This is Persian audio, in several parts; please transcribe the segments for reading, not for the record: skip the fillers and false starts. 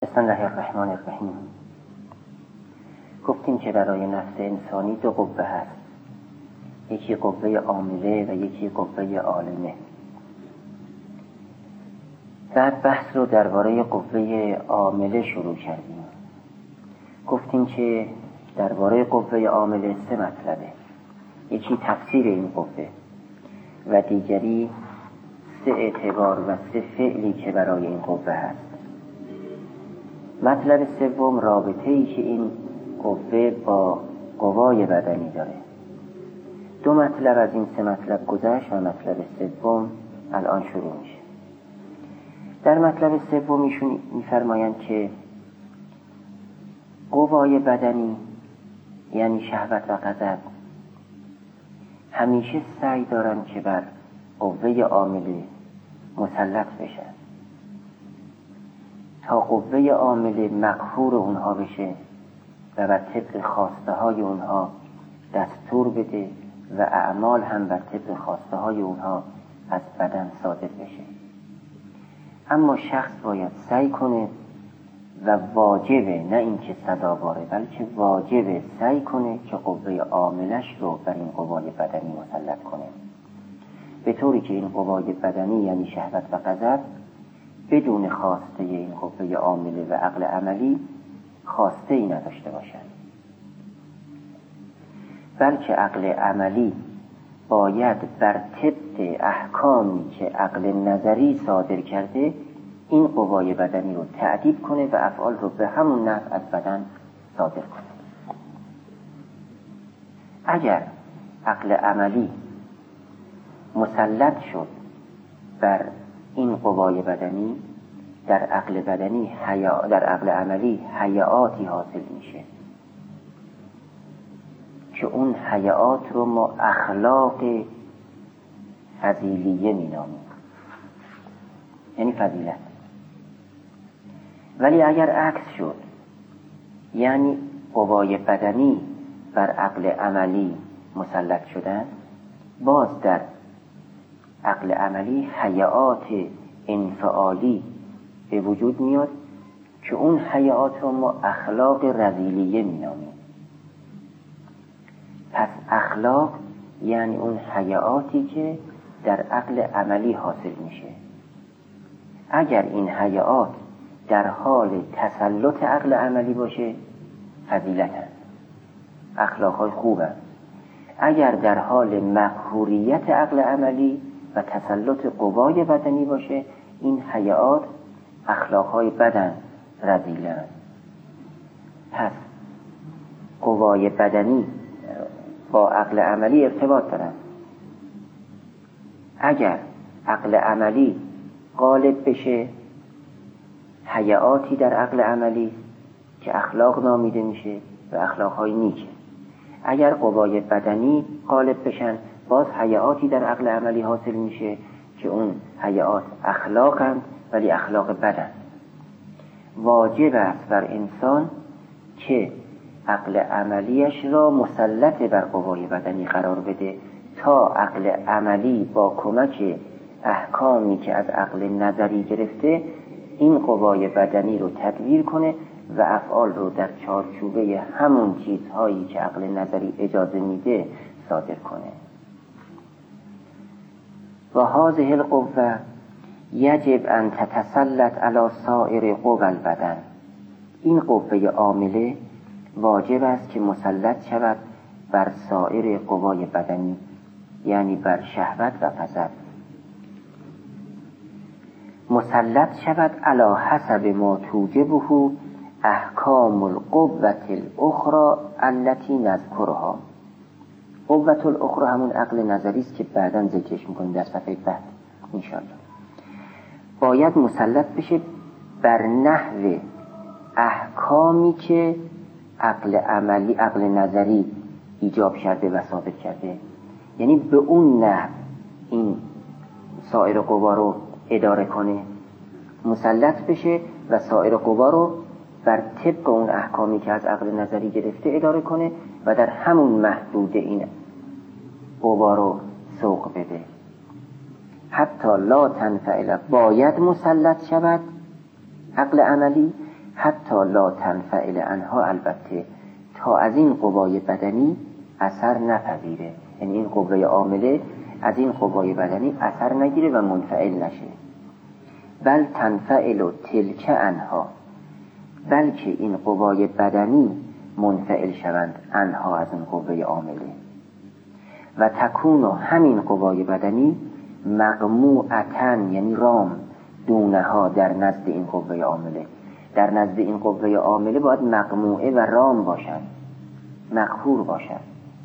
بسم الله الرحمن الرحیم. گفتیم که برای نفس انسانی دو قوه هست، یکی قوه عامله و یکی قوه عالمه. بعد بحث رو درباره قوه عامله شروع کردیم. گفتیم که درباره قوه عامله 3 مطلبه، یکی تفسیر این قوه و دیگری 3 اعتبار و 3 فعلی که برای این قوه هست. مطلب سوم رابطه‌ای که این قوه با قوای بدنی داره. 2 مطلب از این 3 مطلب گذشت و مطلب سوم الان شروع میشه. در مطلب سوم ایشون میفرمایند که قوای بدنی یعنی شهوت و غضب همیشه سعی دارن که بر قوه عامله مسلط بشن تا قوه عامله مقهور اونها بشه و بر طبق خواسته های اونها دستور بده و اعمال هم بر طبق خواسته های اونها از بدن صادر بشه. اما شخص باید سعی کنه و واجبه، نه اینکه سزاواره بلکه واجبه سعی کنه که قوه عاملش رو بر این قوای بدنی مسلط کنه، به طوری که این قوای بدنی یعنی شهوت و غضب بدون خواسته این قوه عامله و عقل عملی خواسته ای نداشته باشند، بلکه عقل عملی باید بر طبق احکامی که عقل نظری صادر کرده این قوای بدنی رو تأدیب کنه و افعال رو به همون نحو از بدن صادر کنه. اگر عقل عملی مسلط شد بر این قوای بدنی، در عقل عملی حیاتی حاصل میشه که اون حیات رو ما اخلاق فضیلیه مینامیم، یعنی فضیلت. ولی اگر عکس شد، یعنی قوای بدنی بر عقل عملی مسلط شدن، باز در عقل عملی حیات انفعالی به وجود میاد که اون حیات رو ما اخلاق رذیلیه مینامیم. پس اخلاق یعنی اون حیاتی که در عقل عملی حاصل میشه. اگر این حیات در حال تسلط عقل عملی باشه فضیلت هست، اخلاقهای خوب هست. اگر در حال مقهوریت عقل عملی و تسلط قوای بدنی باشه این حیات اخلاقهای بدن رذیله. پس قوای بدنی با عقل عملی ارتباط دارن. اگر عقل عملی غالب بشه حیاتی در عقل عملی که اخلاق نامیده میشه و اخلاقهای نیکه. اگر قوای بدنی غالب بشن باز حیاتی در عقل عملی حاصل میشه که اون حیات اخلاقند ولی اخلاق بدن. واجب است بر انسان که عقل عملیش را مسلط بر قوای بدنی قرار بده تا عقل عملی با کمک احکامی که از عقل نظری گرفته این قوای بدنی رو تدبیر کنه و افعال رو در چارچوبه همون چیزهایی که عقل نظری اجازه میده صادر کنه. و هذه القوه یجب ان تتسلط علی سایر قوى البدن. این قوه عامله واجب است که مسلط شود بر سایر قوای بدنی، یعنی بر شهوت و غضب. مسلط شود علی حسب ما توجبه احکام القوة الاخرى التي نذکرها. قوة الاخرى همون عقل نظری است که بعداً ذکرش میکنیم در صفحه بعد انشاءالله. باید مسلط بشه بر نحو احکامی که عقل نظری ایجاب کرده و ثابت کرده، یعنی به اون نحو این سایر قوا رو اداره کنه، مسلط بشه و سایر قوا رو بر طبق اون احکامی که از عقل نظری گرفته اداره کنه و در همون محدود این قوا رو سوق بده. حتی لا تنفعل، باید مسلط شود عقل عملی حتی لا تنفعل عنها، البته تا از این قوای بدنی اثر نپذیره، یعنی این قوه عامله از این قوای بدنی اثر نگیره و منفعل نشه. بل تنفعل تلک عنها، بلکه این قوای بدنی منفعل شوند عنها، از این قوه عامله. و تکون همین قوای بدنی مقموعتن، یعنی رام، دونها، در نزد این قوه عامله. در نزد این قوه عامله باید مقموعه و رام باشد، مقهور باشد.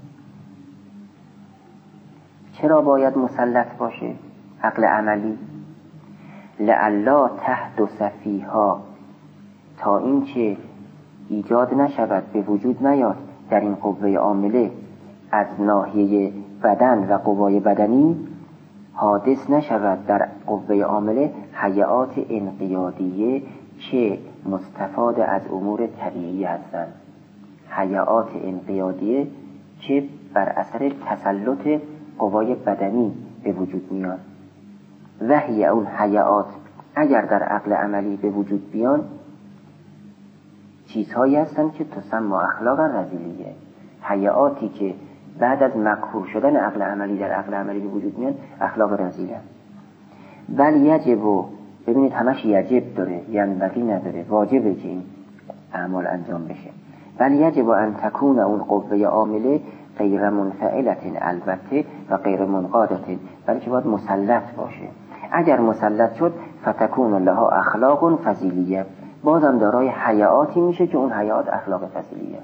چرا باید مسلط باشه؟ عقل عملی. لعلا تحدث فیها، تا این که ایجاد نشود، به وجود نیاد در این قوه عامله از ناحیه بدن و قوای بدنی، حادث نشود در قوه عامله هیئات انقیادیه که مستفاد از امور طبیعی هستند. هیئات انقیادیه که بر اثر تسلط قوای بدنی به وجود میاد. وحی اون هیئات اگر در عقل عملی به وجود بیان، چیزهایی هستند که تسمى اخلاق رذیلیه. هیئاتی که بعد از مقهور شدن عقل عملی در عقل عملی به وجود میان، اخلاق رذیله. بل یجب، ببینید همش یجب داره، ینبغی نداره، واجبه که این اعمال انجام بشه. بل یجب ان تکون اون قوه عامله غیر منفعلت، البته و غیر منقادت، بلکه باید مسلط باشه. اگر مسلط شد فتکون لها اخلاق فضیلیه، بازم دارای هیئاتی میشه که اون هیئات اخلاق فضیلیه.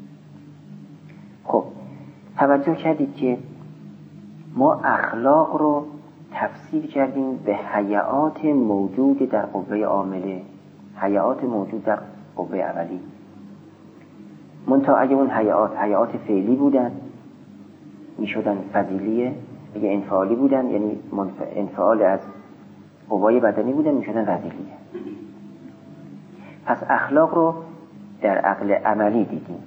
خب توجه کردید که ما اخلاق رو تفسیر کردیم به هیئات موجود در قوه عامله، هیئات موجود در قوه اولی. منتها اگه اون هیئات فعلی بودن میشدن فضیلیه، اگه انفعالی بودن یعنی انفعال از قوای بدنی بودن میشدن رذیلیه. پس اخلاق رو در عقل عملی دیدیم.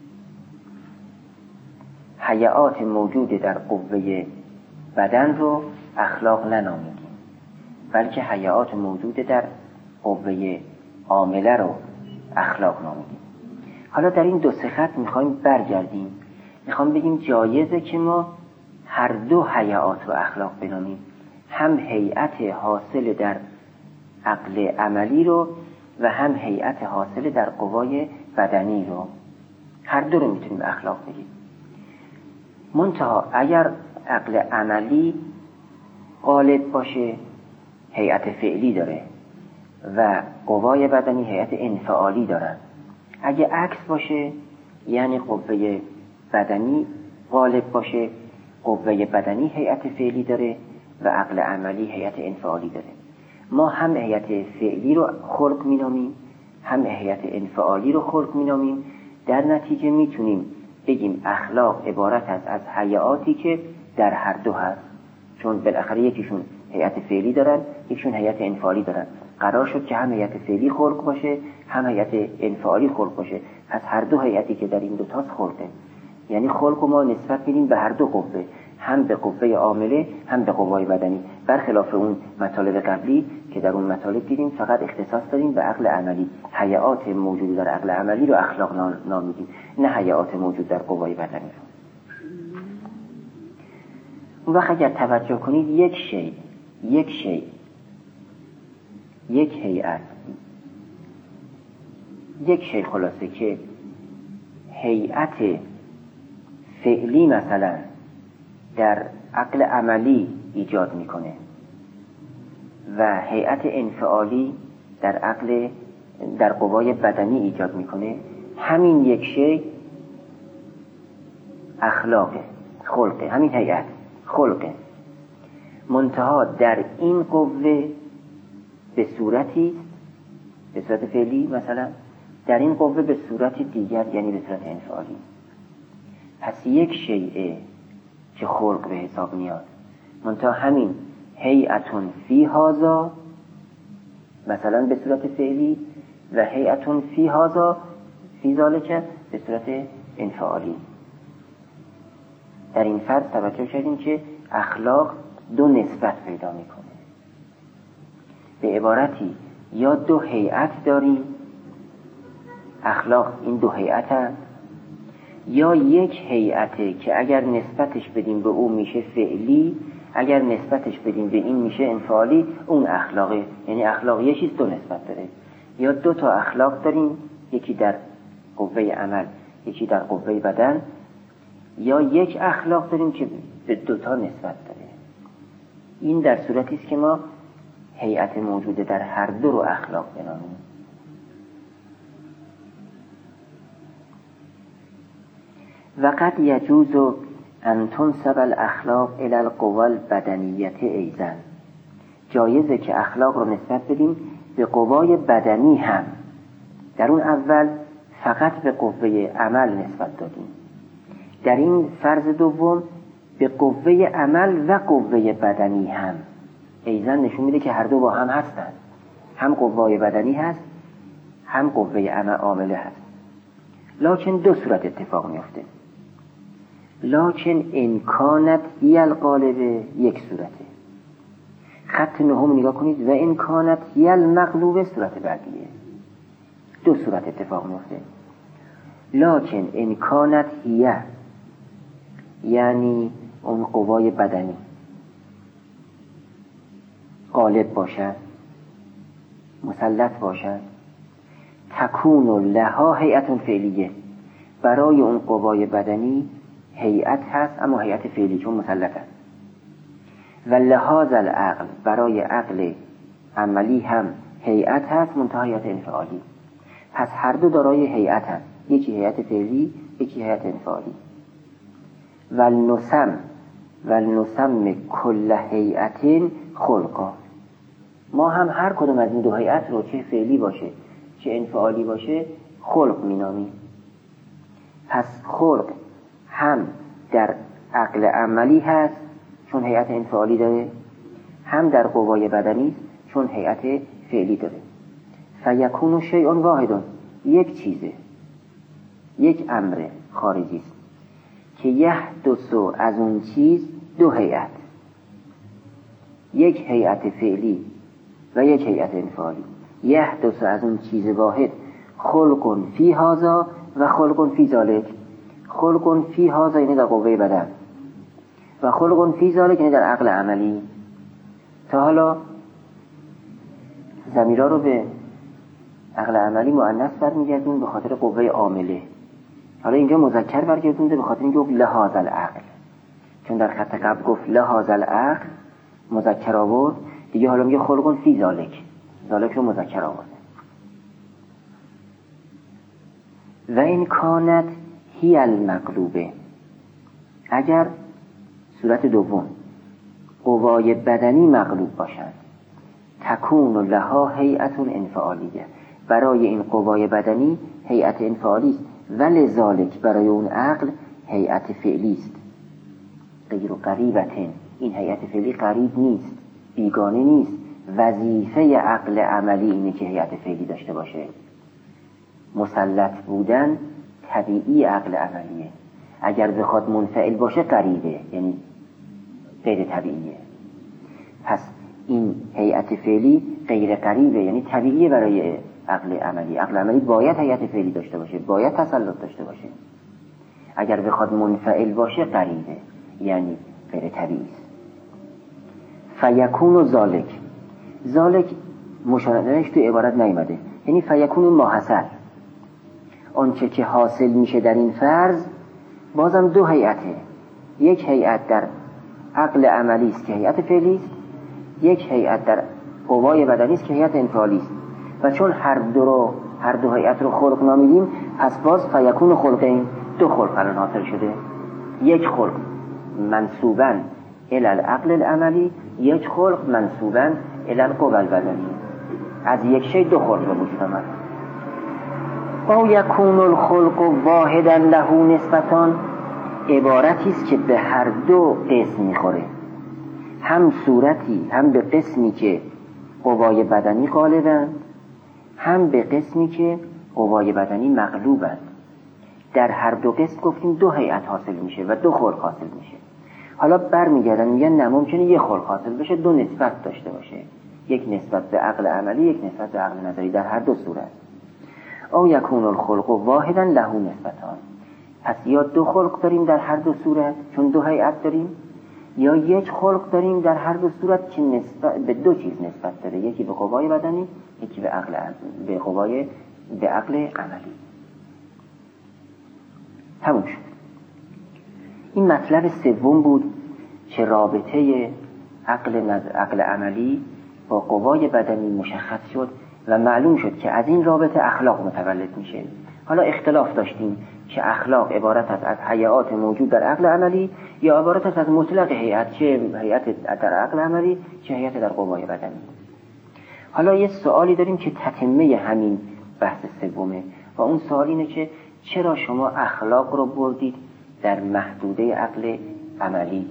هیئات موجود در قوه بدن رو اخلاق ننامیدیم، بلکه هیئات موجود در قوه عامله رو اخلاق نامیدیم. حالا در این دو سه خط میخوایم برگردیم، میخوام بگیم جایزه که ما هر دو هیئات رو اخلاق بنامیم، هم هیئت حاصل در عقل عملی رو و هم هیئت حاصل در قوای بدنی رو، هر دو رو میتونیم اخلاق بگیم. منتها اگر عقل عملی غالب باشه هیئت فعلی داره و قوای بدنی هیئت انفعالی دارن. اگه عکس باشه یعنی قوه بدنی غالب باشه، قوه بدنی هیئت فعلی داره و عقل عملی هیئت انفعالی داره. ما هم هیئت فعلی رو خلق مینامیم، هم هیئت انفعالی رو خلق مینامیم. در نتیجه میتونیم بگیم اخلاق عبارت است از هیئاتی که در هر دو هست، چون بالاخره یکیشون هیئت فعلی دارن، یکیشون هیئت انفعالی دارن. قرار شد که هم هیئت فعلی خلق باشه هم هیئت انفعالی خلق باشه. پس هر دو هیئتی که در این دو تاست خلقه، یعنی خلق ما نسبت میدیم به هر دو قوه، هم به قوه عامله هم به قوای بدنی، برخلاف اون مطالب قبلی که در اون مطالب دیدیم فقط اختصاص داریم به عقل عملی. هیئات موجود در عقل عملی رو اخلاق نامیدیم، نه هیئات موجود در قوای بدنی رو. اون وقت اگر توجه کنید یک هیئت، یک شی خلاصه که هیئت فعلی مثلا در عقل عملی ایجاد میکنه و هیئت انفعالی در قوای بدنی ایجاد میکنه، همین یک شی اخلاقه، خلقه، همین هیئت خلقه. منتها در این قوه به صورتی، به صورت فعلی مثلا، در این قوه به صورت دیگر یعنی به صورت انفعالی. پس یک شیء که خلق به حساب میاد، منتها همین هیئتون فی هذا مثلا به صورت فعلی و هیئتون فی هذا فی ذالک به صورت انفعالی. در این فرض توجه کردیم که اخلاق دو نسبت پیدا میکنه. به عبارتی یا دو هیئت داریم اخلاق این دو هیئتن، یا یک هیئته که اگر نسبتش بدیم به اون میشه فعلی، اگر نسبتش بدیم به این میشه انفعالی، اون اخلاقه. یعنی اخلاق یه چیز دو نسبت داره. یا دو تا اخلاق داریم، یکی در قوه عمل یکی در قوه بدن، یا یک اخلاق داریم که به دو تا نسبت داره. این در صورتی است که ما هیئت موجوده در هر دو رو اخلاق بنامیم. و قد یجوز ان تنسب الاخلاق الی القوى البدنیه ایضا، جایزه که اخلاق رو نسبت بدیم به قوای بدنی هم. در اون اول فقط به قوه عمل نسبت دادیم، در این فرض دوم به قوه عمل و قوه بدنی هم. ایضا نشون میده که هر دو با هم هستن، هم قوای بدنی هست هم قوه عامله هست. لکن دو صورت اتفاق میفته. لکن امکانت هی الغالبه، یک صورته. خط نهم نگاه کنید، و امکانت هی المغلوبه صورت بعدیه. دو صورت اتفاق میفته. لکن امکانت هی یعنی اون قوای بدنی غالب باشد، مسلط باشد، تکون لها هیئت فعلیه، برای اون قوای بدنی هیئت هست اما هیئت فعلی چون مسلط هست. و لحاظ العقل، برای عقل عملی هم هیئت هست منتها هیئت انفعالی. پس هر دو دارای هیئت هست، یکی هیئت فعلی یکی هیئت انفعالی. ولنسم کل هیئت خلقا، ما هم هر کدوم از این دو هیئت رو چه فعلی باشه چه انفعالی باشه خلق مینامیم. پس خلق هم در عقل عملی هست چون هیئت انفعالی داره، هم در قوای بدنی چون هیئت فعلی داره. فیکون شیء واحد، یک چیزه، یک امر خارجی است که یحدث از اون چیز دو هیئت، یک هیئت فعلی و یک هیئت انفعالی. یحدث از اون چیز واحد خلق فی هذا و خلق فی ذلک. خلق فی هذا یعنی در قوه بدن و خلق فی ذلک یعنی در عقل عملی. تا حالا ضمیرها رو به عقل عملی مؤنث برمیگردون به خاطر قوه عامله. حالا اینجا مذکر برگردونده به خاطر اینکه گفت لحاظ العقل، چون در خط قبل گفت لحاظ العقل مذکر آورد، دیگه حالا میگه خلق فی ذلک، ذلک رو مذکر آورد. و این کانت هی المغلوبه، اگر صورت دوم قوای بدنی مغلوب باشند، تکون لها هیئت انفعالیه، برای این قوای بدنی هیئت انفعالی است، ولذالک برای اون عقل هیئت فعلی است. غیر قریبتن، این هیئت فعلی قریب نیست، بیگانه نیست. وظیفه عقل عملی اینه که هیئت فعلی داشته باشه. مسلط بودن طبیعی عقل عملیه، اگر بخواد منفعل باشه قریبه، یعنی غیر طبیعیه. پس این هیئت فعلی غیر قریبه یعنی طبیعیه برای عقل عملی. عقل عملی باید هیئت فعلی داشته باشه، باید تسلط داشته باشه. اگر بخواد منفعل باشه قریبه یعنی غیر طبیعی است. فیکون ذالک مشارکتش تو عبارت نیامده، یعنی فیکون ما حصل، آنچه که حاصل میشه در این فرض بازم دو هیئته. یک هیئت در عقل عملی است که هیئت فعلی است، یک هیئت در قوای بدنی است که هیئت انفعالی است. و چون هر دو هیئت رو خلق نامیدیم، پس باز فیکون خلقین، دو خلق الان حاصل شده. یک خلق منسوباً الی العقل العملی، یک خلق منسوباً الی القوى البدنی. از یک شی دو خلق به وجود آمد. او یکون الخلق واحدا له نسبتان، عبارتی است که به هر دو قسم میخوره، هم صورتی هم به قسمی که قوای بدنی غالبند، هم به قسمی که قوای بدنی مغلوبند. در هر دو قسم گفتیم دو هیئت حاصل میشه و دو خلق حاصل میشه. حالا برمیگردن میگن نه، ممکنه یه خلق حاصل بشه دو نسبت داشته باشه، یک نسبت به عقل عملی یک نسبت به عقل نظری، در هر دو صورت. او یکون الخلق واحدا له نسبتان. پس یا دو خلق داریم در هر دو صورت چون دو هیئت داریم، یا یک خلق داریم در هر دو صورت که نسبت به دو چیز نسبت داره، یکی به قوای بدنی، یکی به عقل عملی. تموم شد. این مطلب سوم بود که رابطه عقل عملی با قوای بدنی مشخص شد و معلوم شد که از این رابطه اخلاق متولد میشه. حالا اختلاف داشتیم که اخلاق عبارت است از هیئات موجود در عقل عملی یا عبارت است از مطلق هیئت، چه هیئت در عقل عملی چه هیئت در قوای بدنی. حالا یه سوالی داریم که تتمه همین بحث سومه و اون سوال اینه که چرا شما اخلاق رو بردید در محدوده عقل عملی؟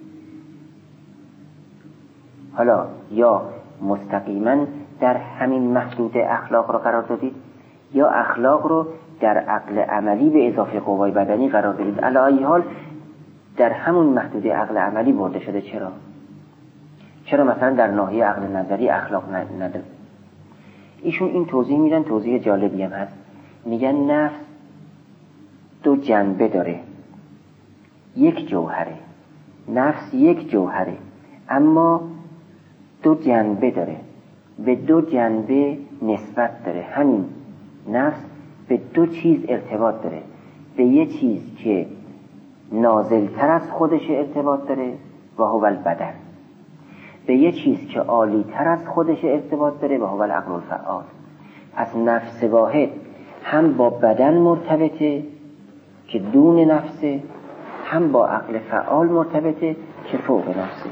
حالا یا مستقیما در همین محدوده اخلاق رو قرار دادید یا اخلاق رو در عقل عملی به اضافه قوای بدنی قرار دادید. علی ای حال در همون محدوده عقل عملی برده شده. چرا مثلا در ناحیه عقل نظری اخلاق نداره؟ ایشون این توضیح میدن، توضیح جالبی هم هست. میگن نفس دو جنبه داره، یک جوهره. نفس یک جوهره اما دو جنبه داره، به دو جنبه نسبت داره. همین نفس به دو چیز ارتباط داره، به یه چیز که نازلتر از خودش ارتباط داره و هو البدن، به یه چیز که عالیتر از خودش ارتباط داره و هو العقل الفعال. پس نفس واحد هم با بدن مرتبطه که دون نفسه، هم با عقل فعال مرتبطه که فوق نفسه.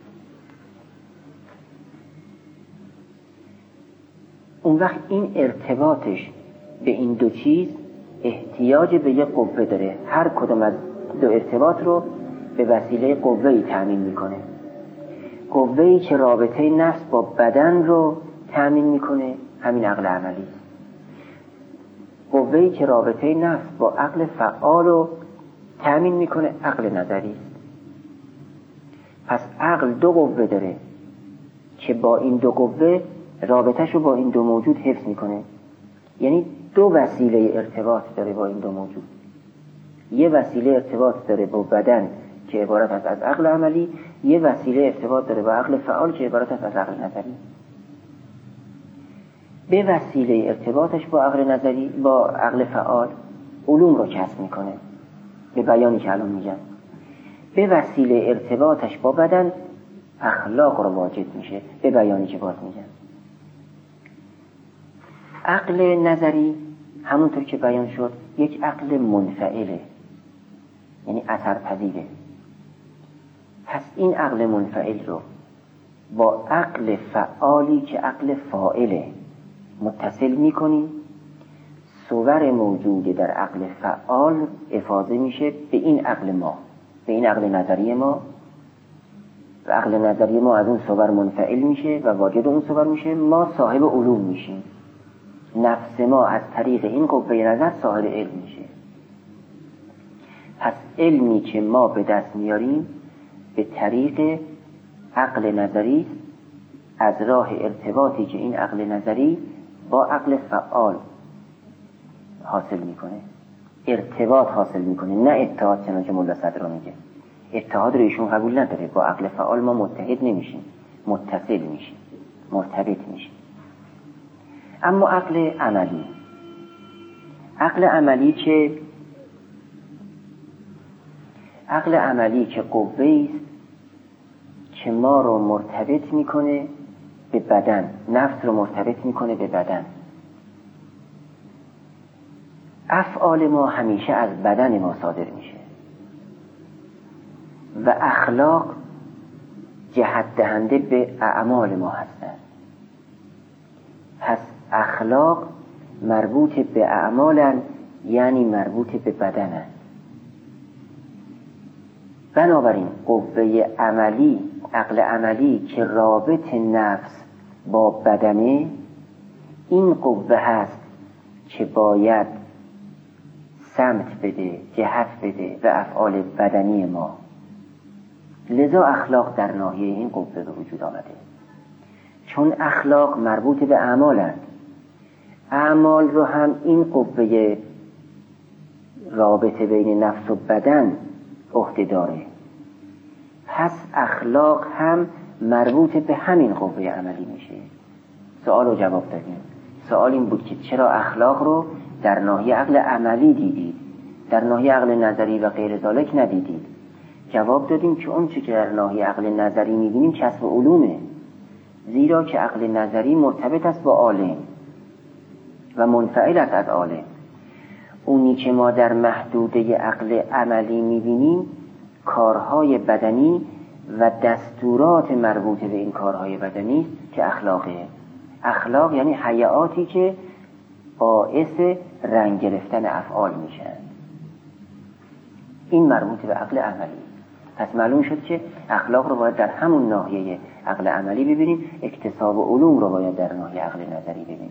اون وقت این ارتباطش به این دو چیز احتیاج به یک قوه داره. هر کدوم از دو ارتباط رو به وسیله قوه‌ای تأمین میکنه. قوه‌ای که رابطه نفس با بدن رو تأمین میکنه همین عقل عملی. قوه‌ای که رابطه نفس با عقل فعال رو تأمین میکنه عقل نظری. پس عقل دو قوه داره که با این دو قوه رابطه‌ش رو با این دو موجود حفظ میکنه. یعنی دو وسیله ارتباط داره با این دو موجود. یه وسیله ارتباط داره با بدن که عبارت است از عقل عملی، یه وسیله ارتباط داره با عقل فعال که عبارت است از عقل نظری. به وسیله ارتباطش با عقل نظری با عقل فعال علوم رو کسب میکنه، به بیانی که الان میگم. به وسیله ارتباطش با بدن اخلاق رو واجد میشه، به بیانی که باز میگم. عقل نظری همونطور که بیان شد یک عقل منفعله، یعنی اثرپذیره. پس این عقل منفعل رو با عقل فعالی که عقل فاعله متصل میکنیم. صور موجود در عقل فعال افاضه میشه به این عقل ما، به این عقل نظری ما، و عقل نظری ما از اون صور منفعل میشه و واجد اون صور میشه. ما صاحب علوم میشیم. نفس ما از طریق این قوه نظر صاحب علم میشه. پس علمی که ما به دست میاریم به طریق عقل نظری از راه ارتباطی که این عقل نظری با عقل فعال حاصل میکنه. ارتباط حاصل میکنه، نه اتحاد. چنانچه مولا صدرا میگه اتحاد رو ایشون قبول نداره. با عقل فعال ما متحد نمیشیم، متصل میشیم، مرتبط میشیم. اما عقل عملی که قوه‌ای است که ما رو مرتبط میکنه به بدن، نفس رو مرتبط میکنه به بدن. افعال ما همیشه از بدن ما صادر میشه و اخلاق جهت دهنده به اعمال ما هستند. پس اخلاق مربوط به اعمالن، یعنی مربوط به بدنن. بنابراین قوه عملی، عقل عملی که رابط نفس با بدنه، این قوه هست که باید سمت بده، جهت بده به افعال بدنی ما. لذا اخلاق در ناحیه این قوه به وجود آمده، چون اخلاق مربوط به اعمالند. اعمال رو هم این قوه رابطه بین نفس و بدن عهده داره، پس اخلاق هم مربوط به همین قوه عملی میشه. سوال رو جواب دادیم. سوال این بود که چرا اخلاق رو در ناحیه عقل عملی دیدید، در ناحیه عقل نظری و غیر ذالک ندیدید؟ جواب دادیم که اون چی که در ناحیه عقل نظری میبینیم کسب علومه، زیرا که عقل نظری مرتبط است با عالم و منفعل است از عالم. اونی که ما در محدوده عقل عملی میبینیم کارهای بدنی و دستورات مربوط به این کارهای بدنی که اخلاقه. اخلاق یعنی حیاتی که باعث رنگ گرفتن افعال میشن، این مربوط به عقل عملی. پس معلوم شد که اخلاق رو باید در همون ناحیه عقل عملی ببینیم، اکتساب علوم رو باید در ناحیه عقل نظری ببینیم.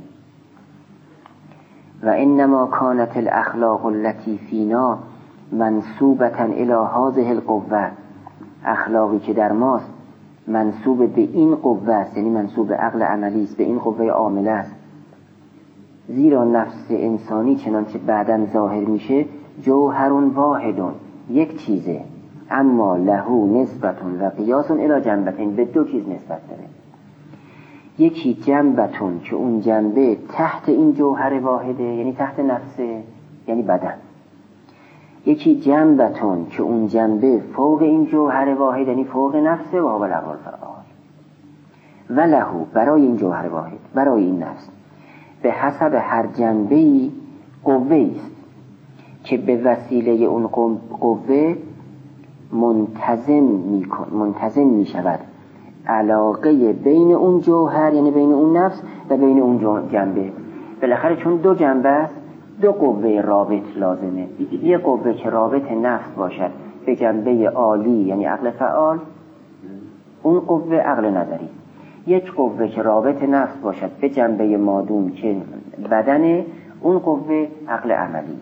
و انما كانت الاخلاق التي فينا منسوبة الى هذه القوة، اخلاقی که در ماست منسوب به این قوه است، یعنی منسوب به عقل عملی است، به این قوه عامله است. زیرا نفس انسانی چنانچه بعداً ظاهر میشه جوهر واحد، یک چیزه، اما له نسبت و قیاس الی جنبتین، به دو چیز نسبت داره. یکی جنبتون که اون جنبه تحت این جوهر واحده، یعنی تحت نفسه، یعنی بدن. یکی جنبتون که اون جنبه فوق این جوهر واحد، یعنی فوق نفسه و هو الاول فعال. و له، برای این جوهر واحد، برای این نفس، به حسب هر جنبه‌ای قوه است که به وسیله اون قوه منتظم می شود علاقه بین اون جوهر، یعنی بین اون نفس و بین اون جنبه. بالاخره چون دو جنبه است، دو قوه رابط لازمه. یه قوه که رابط نفس باشد به جنبه عالی یعنی عقل فعال، اون قوه عقل نظری. یک قوه که رابط نفس باشد به جنبه مادون که بدن، اون قوه عقل عملی.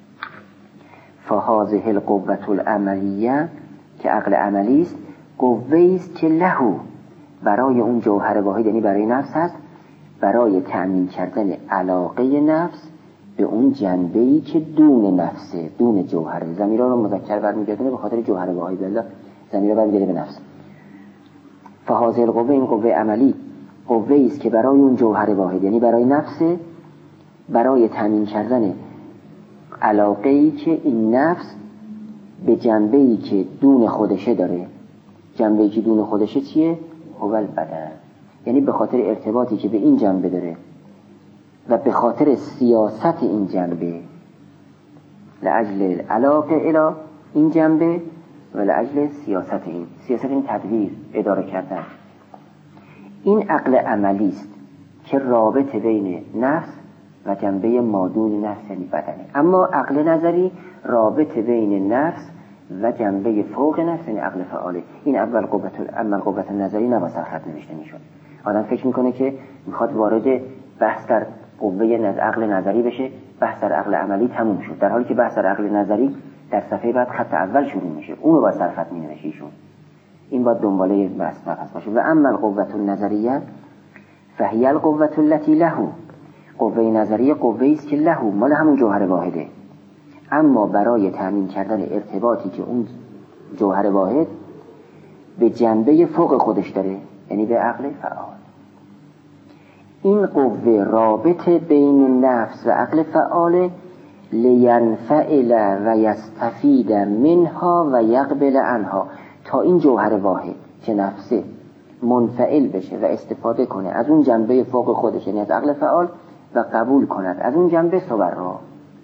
فهذه القوة العملیه که عقل عملی است، قوه است که له، برای اون جوهر واحد یعنی برای نفس هست، برای تأمین کردن علاقه نفس به اون جنبه‌ای که دون نفسه، دون جوهره. ضمیرها رو مذکر برمیگردونه به خاطر جوهر واحد، الله ضمیرها برمیگرده به نفس. فهذه القوه، این قوه عملی، قوه است که برای اون جوهر واحد یعنی برای نفسه، برای تأمین کردن علاقه‌ای که این نفس به جنبه‌ای که دون خودشه داره. جنبه‌ای که دون خودشه چیه؟ هو البدن، یعنی به خاطر ارتباطی که به این جنبه داره و به خاطر سیاست این جنبه، لأجل علاقه الی این جنبه و لأجل سیاست این تدبیر، اداره کردن. این عقل عملی است که رابط بین نفس و جنبه مادون نفس یعنی بدنه. اما عقل نظری رابط بین نفس و جنبه فوق نفس یعنی عقل فعاله. این اول قوت نظری نباید خط نوشته میشد. آدم فکر میکنه که میخواد وارد بحث در قوه عقل نظری بشه، بحث در عقل عملی تموم شد، در حالی که بحث در عقل نظری در صفحه بعد خط اول شروع میشه، اون رو باید خط مینوشه ایشون. این باید دنباله بحث باشه. و اما القوة النظریه فهی القوة التي له، قوه نظریه قوه است که له، مال همون جوهر واحده، اما برای تامین کردن ارتباطی که اون جوهر واحد به جنبه فوق خودش داره یعنی به عقل فعال. این قوه رابط بین نفس و عقل فعال لینفعل و یستفید منها و یقبل عنها، تا این جوهر واحد که نفسه منفعل بشه و استفاده کنه از اون جنبه فوق خودش یعنی از عقل فعال و قبول کند از اون جنبه صبرا.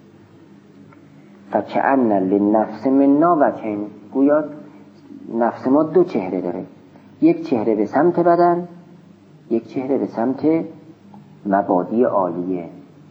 فکأن للنفس منا وجهین، گویا نفس ما دو چهره داره، یک چهره به سمت بدن، یک چهره به سمت مبادی عالیه.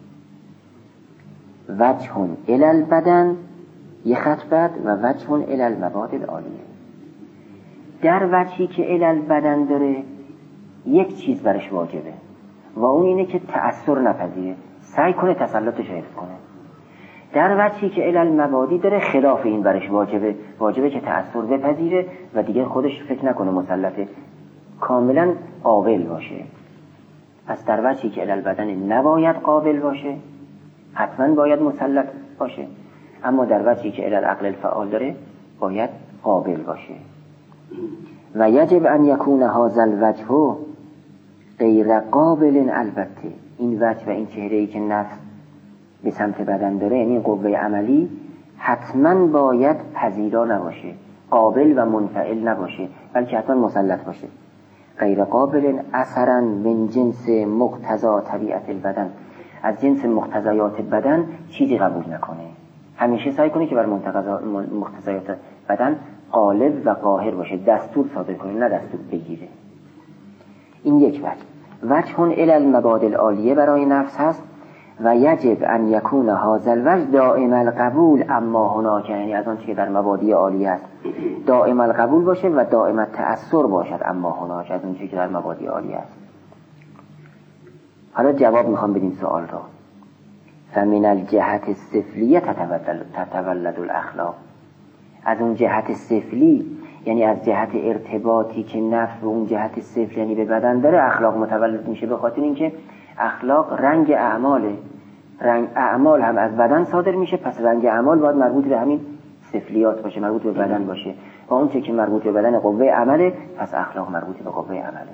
وجهون الی البدن، یه خط بعد، و وجهون الی المبادی العالیه. در وجهی که الی البدن داره یک چیز برش واجبه و اون اینه که تأثیر نپذیره، سعی کنه تسلطش حفظ کنه. در وجهی که الی المبادی داره خلاف این برش واجبه که تأثیر بپذیره و دیگه خودش فکر نکنه مسلطه، کاملا عاقل باشه. پس در وجهی که الی البدن نباید قابل باشه، حتما باید مسلط باشه، اما در وجهی که الی العقل الفعال داره باید قابل باشه. و یجب ان یکون هذا الوجه غیر قابل، البته این وجه و این چهره‌ای که نفس به سمت بدن داره، یعنی قوه عملی، حتما باید پذیرا نباشه، قابل و منفعل نباشه، بلکه حتما مسلط باشه. غیر قابل اثرا من جنس مقتضا طبیعت البدن، از جنس مقتضیات بدن چیزی قبول نکنه، همیشه سعی کنه که بر مقتضیات بدن غالب و قاهر باشه، دستور صادر کنه نه دستور بگیره. این یک وجه الی المبادئ العالیه برای نفس هست. و یجب ان یکون هذا الوجه دائم القبول اما هناک، یعنی از آن چه در مبادئ عالیه است دائم القبول باشه و دائم التأثر باشد، اما هناک از اون چه در مبادئ عالیه است. حالا جواب میخوام بدیم سوال را. فمن الجهت السفلیه تتولد الاخلاق، از اون جهت سفلی، یعنی از جهت ارتباطی که نفس به اون جهت سفلی یعنی به بدن داره، اخلاق متولد میشه، به خاطر اینکه اخلاق رنگ اعماله، رنگ اعمال هم از بدن صادر میشه، پس رنگ اعمال باید مربوط به همین سفلیات باشه، مربوط به بدن باشه، و اون چه که مربوط به بدن قوه عمله، پس اخلاق مربوط به قوه عمله.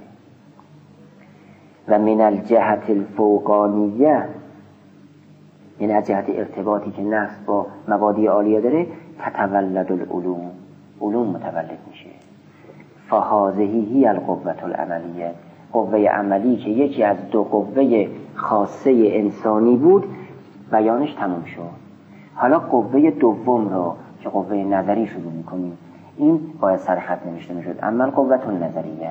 و من الجهت الفوقانیه، یعنی از جهت ارتباطی که نفس با مبادئ عالیه داره، تتولد العلوم، علوم متولد میشه. فهذه هی القوة العملیه، قوه عملی که یکی از دو قوه خاصه انسانی بود بیانش تموم شد. حالا قوه دوم را که قوه نظری شروع میکنیم، این باید سر خط نوشته میشد. اما القوة النظریه،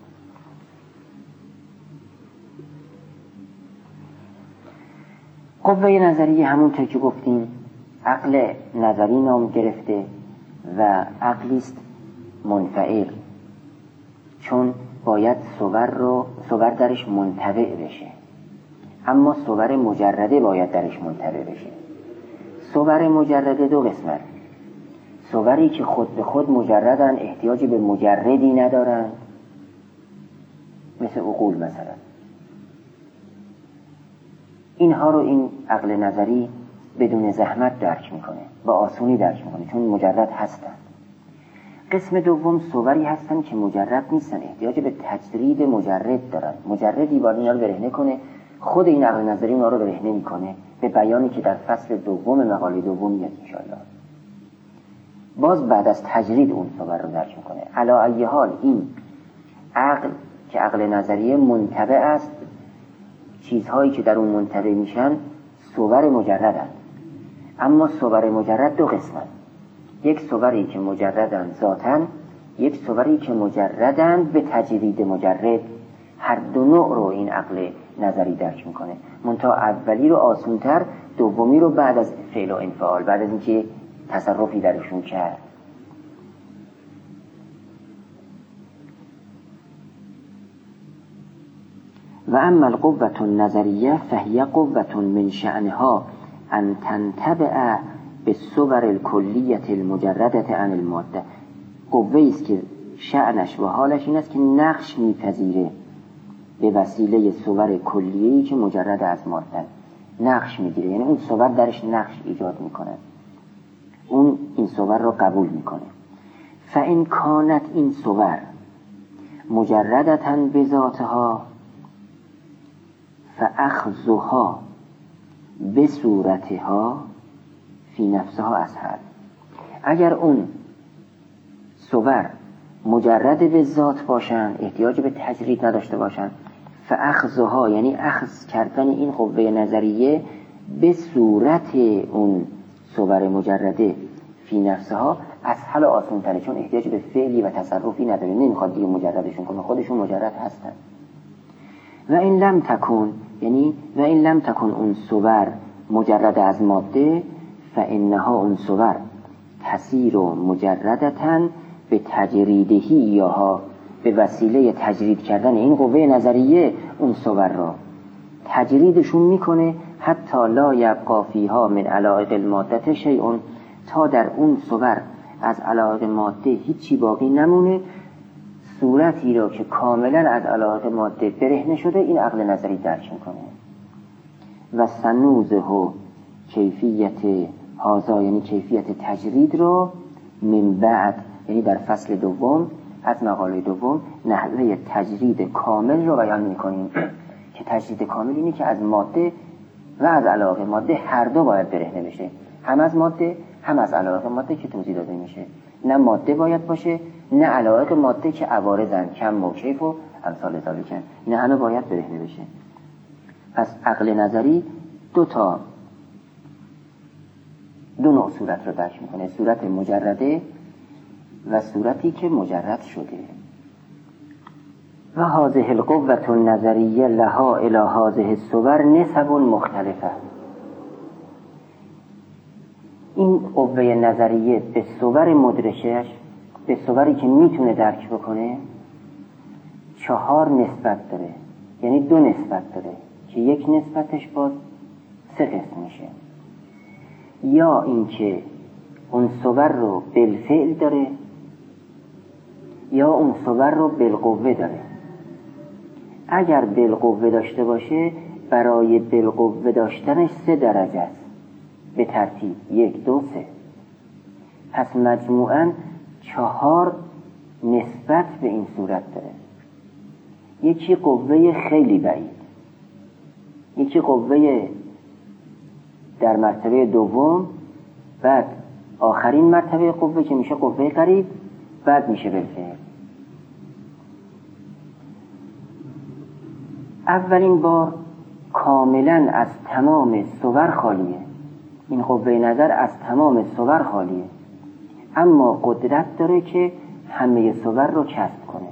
قوه نظریه همونطور که گفتیم عقل نظری نام گرفته و عقلیست منفعل، چون باید صور درش منطبع بشه، اما صور مجرده باید درش منطبع بشه. صور مجرده دو قسمه، صوری که خود به خود مجردن، احتیاجی به مجردی ندارن، مثل عقول مثلا، اینها رو این عقل نظری بدون زحمت درک میکنه، با آسونی درک میکنه، چون مجرد هستن. قسم دوم صوری هستن که مجرد نیستن، احتیاج به تجرید مجرد دارن، مجردی باید اینا رو برهنه کنه، خود این عقل نظری اونا رو برهنه میکنه به بیانی که در فصل دوم مقاله دوم میاد انشاءالله. باز بعد از تجرید اون صور رو درک میکنه. علی ای حال این عقل که عقل نظریه منطبع است، چیزهایی که در اون منطبع میشن صور مجردن، اما صور مجرد دو قسمن، یک صوری که مجردن ذاتن، یک صوری که مجردن به تجرید مجرد. هر دو نوع رو این عقل نظری درک میکنه، منتها اولی رو آسونتر، دومی رو بعد از فعل و انفعال، بعد از اینکه تصرفی درشون کرد. و اما القوة النظریه فهی قوة من شأنها ان تنتبع بالصور الکلیة المجردة عن الماده، قوه است که شأنش و حالش این است که نقش میپذیره به وسیله صور کلیه‌ای که مجرد از ماده، نقش میگیره، یعنی اون صور درش نقش ایجاد میکنه، اون این صور رو قبول میکنه. فإن کانت این صور مجردة بذاتها فأخذها بصورتها فی نفسها اسهل، اگر اون صور مجرد به ذات باشن، احتیاج به تجرید نداشته باشن، فأخذها یعنی اخذ کردن این قوه نظریه به صورت اون صور مجرده فی نفسها اسهل و آسان تره، چون احتیاج به فعلی و تصرفی نداره، نمیخواد دیگه مجردشون کنه، خودشون مجرد هستن. و این لم تکن، یعنی و این لم تکن اون صور مجرد از ماده، فانها اون صور تسیر مجردتن به تجریدهی یاها، به وسیله تجرید کردن این قوه نظریه اون صور را تجریدشون میکنه، حتی لا یبقا فیها من علایق الماده شیء، تا در اون صور از علایق ماده هیچی باقی نمونه. صورتی رو که کاملا از علاقه ماده برهنه شده این عقل نظری درک میکنه. و سنوزه کیفیت هازا یعنی کیفیت تجرید رو من بعد یعنی در فصل دوم از مقاله دوم نحوه تجرید کامل رو بیان میکنیم که تجرید کامل اینه که از ماده و از علاقه ماده هر دو باید برهنه بشه، هم از ماده هم از علاقه ماده که توضیح داده میشه. نه ماده باید باشه نه علاقه ماده که عوارضن کم و کیف و امثال ذالکن، نه همه باید برهنه بشه. پس عقل نظری دو نوع صورت رو درک میکنه، صورت مجرده و صورتی که مجرد شده. و هذه القوة النظریه لها الی هذه الصور نسب مختلفه. این قوه نظریه به صور مدرکش، به صوری که میتونه درک بکنه 4 نسبت داره، یعنی 2 نسبت داره که یک نسبتش باز 3 قسم میشه. یا اینکه اون صور رو بالفعل داره یا اون صور رو بالقوه داره. اگر بالقوه داشته باشه برای بالقوه داشتنش 3 درجه است به ترتیب 1 2 3. پس مجموعاً 4 نسبت به این صورت داره. یکی قوه خیلی بعید، یکی قوه در مرتبه دوم، بعد آخرین مرتبه قوه که میشه قوه قریب، بعد میشه بالفعل. اولین بار کاملا از تمام صور خالیه، این قوه نظر از تمام صور خالیه، اما قدرت داره که همه صور رو کسب کنه.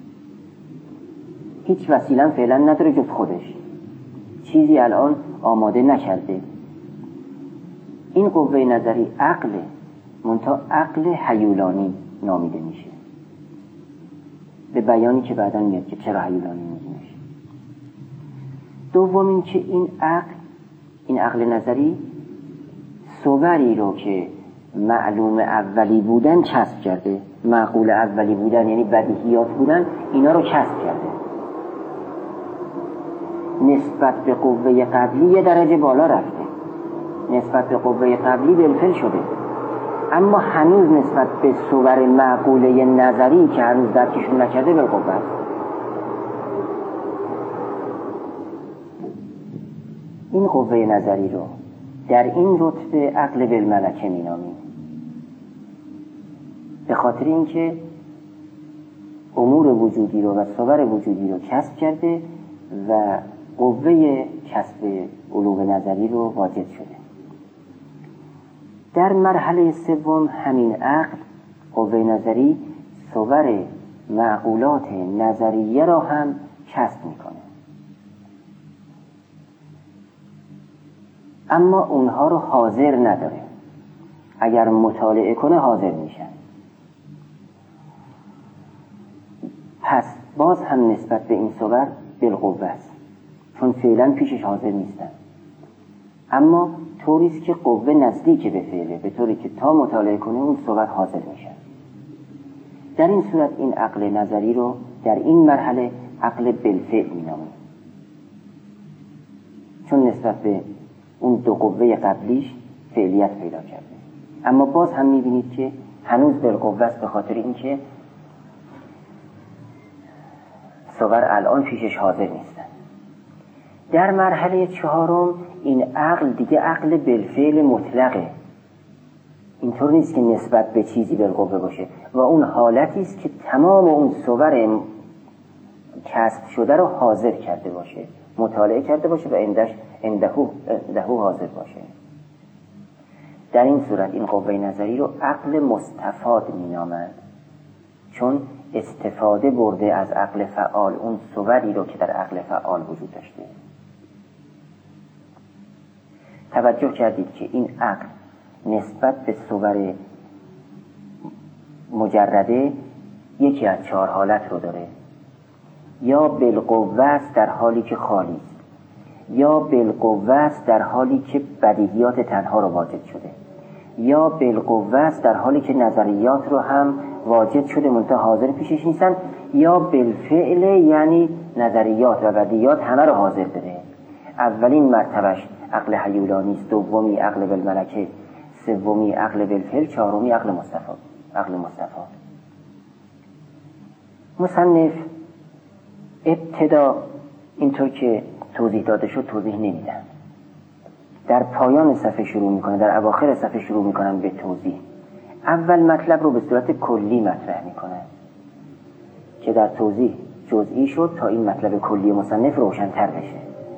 هیچ وسیله فعلا نداره جز خودش، چیزی الان آماده نکرده. این قوه نظری عقله، منتها عقل هیولانی نامیده میشه، به بیانی که بعداً میاد که چرا هیولانی میشه. دوم این که این عقل نظری صوری رو که معلوم اولی بودن کسب کرده، معقول اولی بودن یعنی بدیهیات بودن، اینا رو کسب کرده. نسبت به قوه قبلی یه درجه بالا رفته، نسبت به قوه قبلی بالفعل شده، اما هنوز نسبت به صور معقوله نظری که هنوز درکشون نکرده بالقوه است. این قوه نظری رو در این رتبه عقل بالملکه مینامیم، به خاطر اینکه امور وجودی رو و صور وجودی رو کسب کرده و قوه کسب علوم نظری رو واجد شده. در مرحله سوم همین عقل قوه نظری صور معقولات نظریه را هم کسب میکنه، اما اونها رو حاضر نداره. اگر مطالعه کنه حاضر میشن. پس باز هم نسبت به این صور بالقوه است، چون فعلا پیشش حاضر نیستن، اما طوریست که قوه نزدیک به فعله، به طوری که تا مطالعه کنه اون صور حاضر میشن. در این صورت این عقل نظری رو در این مرحله عقل بالفعل مینامیم، چون نسبت به اون 2 قوه قبلیش فعلیت پیدا کرده. اما باز هم میبینید که هنوز بالقوه است، به خاطر اینکه صور الان پیشش حاضر نیستن. در مرحله 4 این عقل دیگه عقل بالفعل مطلقه، اینطور نیست که نسبت به چیزی بالقوه باشه، و اون حالتی است که تمام اون صور کسب شده رو حاضر کرده باشه، مطالعه کرده باشه و اندهو حاضر باشه. در این صورت این قوه نظری رو عقل مستفاد مینامند، چون استفاده برده از عقل فعال اون صوری رو که در عقل فعال وجود داشته. توجه کردید که این عقل نسبت به صور مجرده یکی از 4 حالت رو داره، یا بالقوه است در حالی که خالی است، یا بالقوه است در حالی که بدیهیات تنها رو واجد شده، یا بالقوه است در حالی که نظریات رو هم واجد شده منتها حاضر پیشش نیستن، یا بالفعل یعنی نظریات و بدیهیات همه رو حاضر داره. اولین مرتبهش عقل هیولانی است، دومی عقل بالملکه، سومی عقل بالفعل، چهارمی عقل مصطفی. مصنف ابتدا اینطور که توضیح داده شد توضیح نمیدن، در پایان صفحه شروع میکنه، در اواخر صفحه شروع میکنن به توضیح. اول مطلب رو به صورت کلی مطرح میکنن که در توضیح جزئی شد تا این مطلب کلی مصنف روشن‌تر بشه.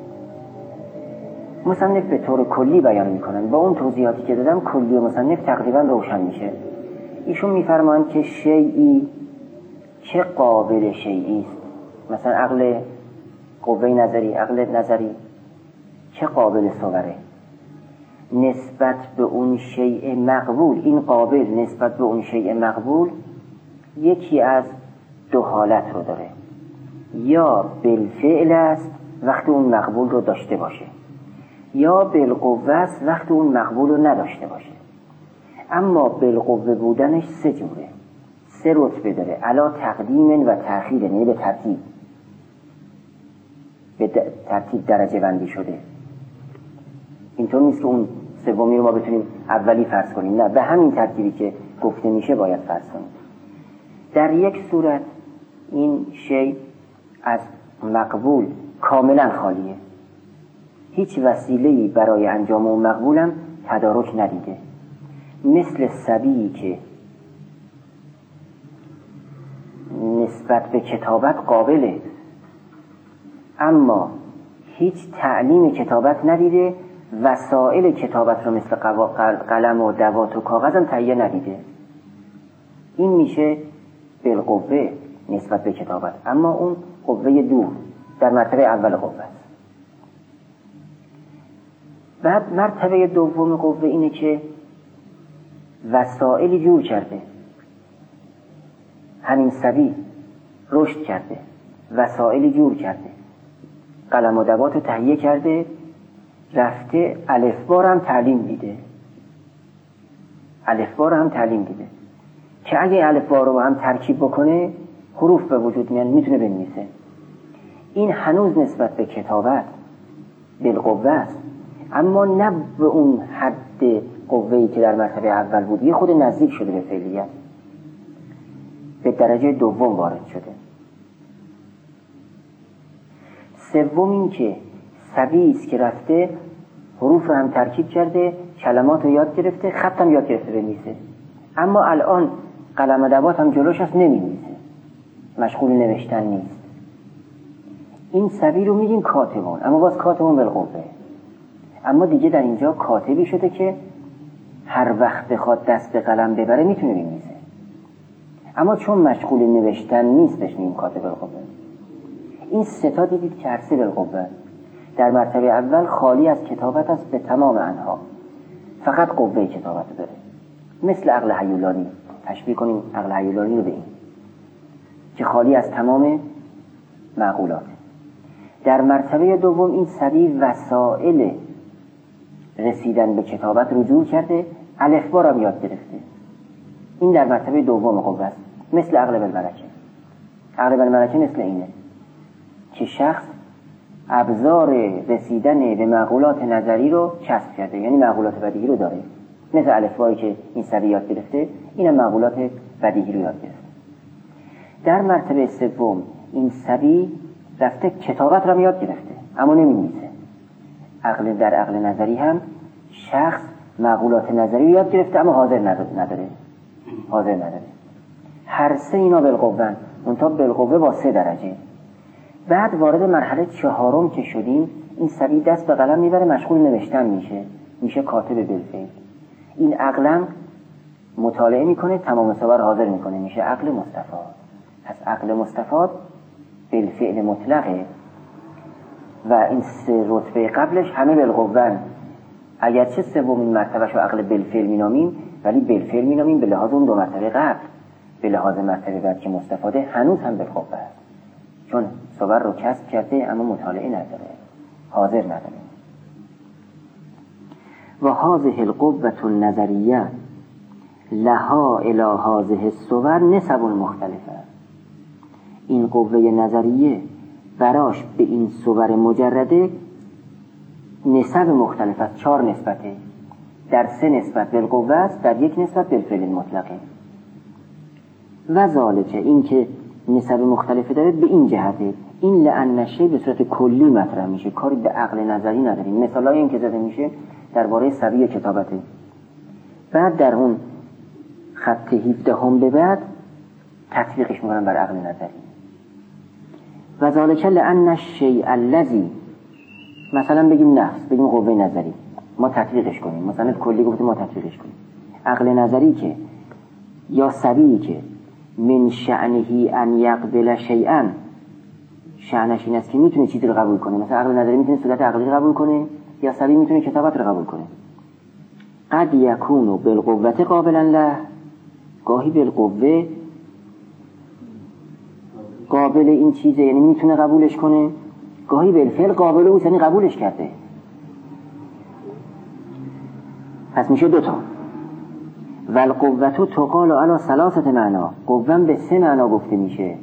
مصنف به طور کلی بیان میکنن، با اون توضیحاتی که دادم کلی مصنف تقریبا روشن میشه. ایشون میفرمایند که شیئی چه قابل شیئی است، مثلا عقل قوه نظری، عقل نظری چه قابل صوره نسبت به اون شیء مقبول. این قابل نسبت به اون شیء مقبول یکی از دو حالت رو داره، یا بالفعل است وقتی اون مقبول رو داشته باشه، یا بالقوه است وقتی اون مقبول رو نداشته باشه. اما بالقوه بودنش سه جوره، سه رتبه داره، علا تقدیم و تأخیر، یعنی به ترتیب درجه بندی شده. اینطور نیست که اون سومی رو ما بتونیم اولی فرض کنیم، نه، به همین ترتیبی که گفته میشه باید فرض کنیم. در یک صورت این شی از مقبول کاملا خالیه، هیچ وسیله‌ای برای انجام اون مقبولم تدارک ندیده، مثل صبیی که نسبت به کتابت قابله اما هیچ تعلیم کتابت ندیده، وسایل کتابت رو مثل قلم و دوات و کاغذ هم تهیه ندیده. این میشه بالقوه نسبت به کتابت، اما اون قوه دور در مرتبه اول قوه است. بعد مرتبه دوم قوه اینه که وسائلی جور کرده، همین صبی رشد کرده، وسائلی جور کرده، قلم و دوات رو تهیه کرده، رفته الفبا هم تعلیم دیده که اگه الفبا رو هم ترکیب بکنه حروف به وجود میان، میتونه بنویسه. این هنوز نسبت به کتابت بالقوه است، اما نه به اون حد قوه‌ای که در مرتبه اول بود، یه خود نزدیک شده به فعلیت، به درجه دوم وارد شده. سوم این که صبی است که رفته حروف رو هم ترکیب کرده، کلمات رو یاد گرفته، خط هم یاد گرفته بنویسه، اما الان قلم و دوات هم جلوش هست نمی‌نویسه، مشغول نوشتن نیست. این صبی رو میگیم کاتبون، اما باز کاتبون بالقوه، اما دیگه در اینجا کاتبی شده که هر وقت بخواد دست به قلم ببره میتونه بنویسه، اما چون مشغول نوشتن نیست بهش میگیم کاتب بالقوه. این سه تا دیدید که هر سه بالقوه. در مرتبه اول خالی از کتابت است به تمام انها، فقط قوه کتابت داره، مثل عقل هیولانی. تشبیه کنیم عقل هیولانی رو به این که خالی از تمام معقولات. در مرتبه دوم این صبی وسائل رسیدن به کتابت رجوع کرده، الفبا را یاد گرفته. این در مرتبه دوم قوه است، مثل عقل بالملکه. عقل بالملکه مثل اینه که شخص ابزار رسیدن به معقولات نظری رو کسب کرده، یعنی معقولات بدیهی رو داره، مثل الفبایی که این صبی یاد گرفته، این هم معقولات بدیهی رو یاد گرفته. در مرتبه سوم این صبی رفته کتابت رو یاد گرفته اما نمی‌نویسه. در عقل نظری هم شخص معقولات نظری رو یاد گرفته اما حاضر نداره. هر سه اینا بالقوه، منتها بالقوه با 3 درجه. بعد وارد مرحله چهارم که شدیم، این صبی دست به قلم میبره، مشغول نوشتن میشه کاتب بالفعل. این عقلم مطالعه میکنه، تمام صور حاضر میکنه، میشه عقل مصطفی. پس عقل مصطفی بالفعل مطلقه و این 3 رتبه قبلش همه بالقوه. اگرچه سومین مرتبهشو عقل بالفعل مینامیم، ولی بالفعل مینامیم به لحاظ اون 2 مرتبه قبل. به لحاظ مرتبه بعد که مستفاده هنوز هم بالقوه است، چون صور رو کسب کرده اما مطالعه نداره، حاضر نداره. و هذه القوة النظریه لها الی هذه الصور نسب مختلفه. این قوه نظریه براش به این صور مجرده نسب مختلف است. 4 نسبته، در 3 نسبت بالقوه است، در 1 نسبت بالفعل المطلقه. و ذالک، این که نسب مختلفه داره به این جهته، این لأن شیء به صورت کلی مطرح میشه، کاری به عقل نظری نداریم. مثالای این که زده میشه درباره سبی کتابته. بعد در اون خط 17 به بعد تطبیقش میکنن بر عقل نظری. و ذالک لأن الشیء الذی، مثلا بگیم نفس، بگیم قوه نظری، ما تطبیقش کنیم، مثلا کلی گفتیم ما تطبیقش کنیم. عقل نظری که یا سبیی که من شأنه ان یقبل شیئا، شأنش این است که میتونه چیزی رو قبول کنه. مثلا عقل نظری میتونه صورت عقلی قبول کنه، یا سبی میتونه کتابت رو قبول کنه. قد یکون بالقوه قابلا له، گاهی بالقوه قابل این چیزه، یعنی میتونه قبولش کنه، گاهی بالفعل قابل اوست، یعنی قبولش کرده. پس میشه 2 تا. والقوه تقال علی 3 معنا، قوه به 3 معنا گفته میشه.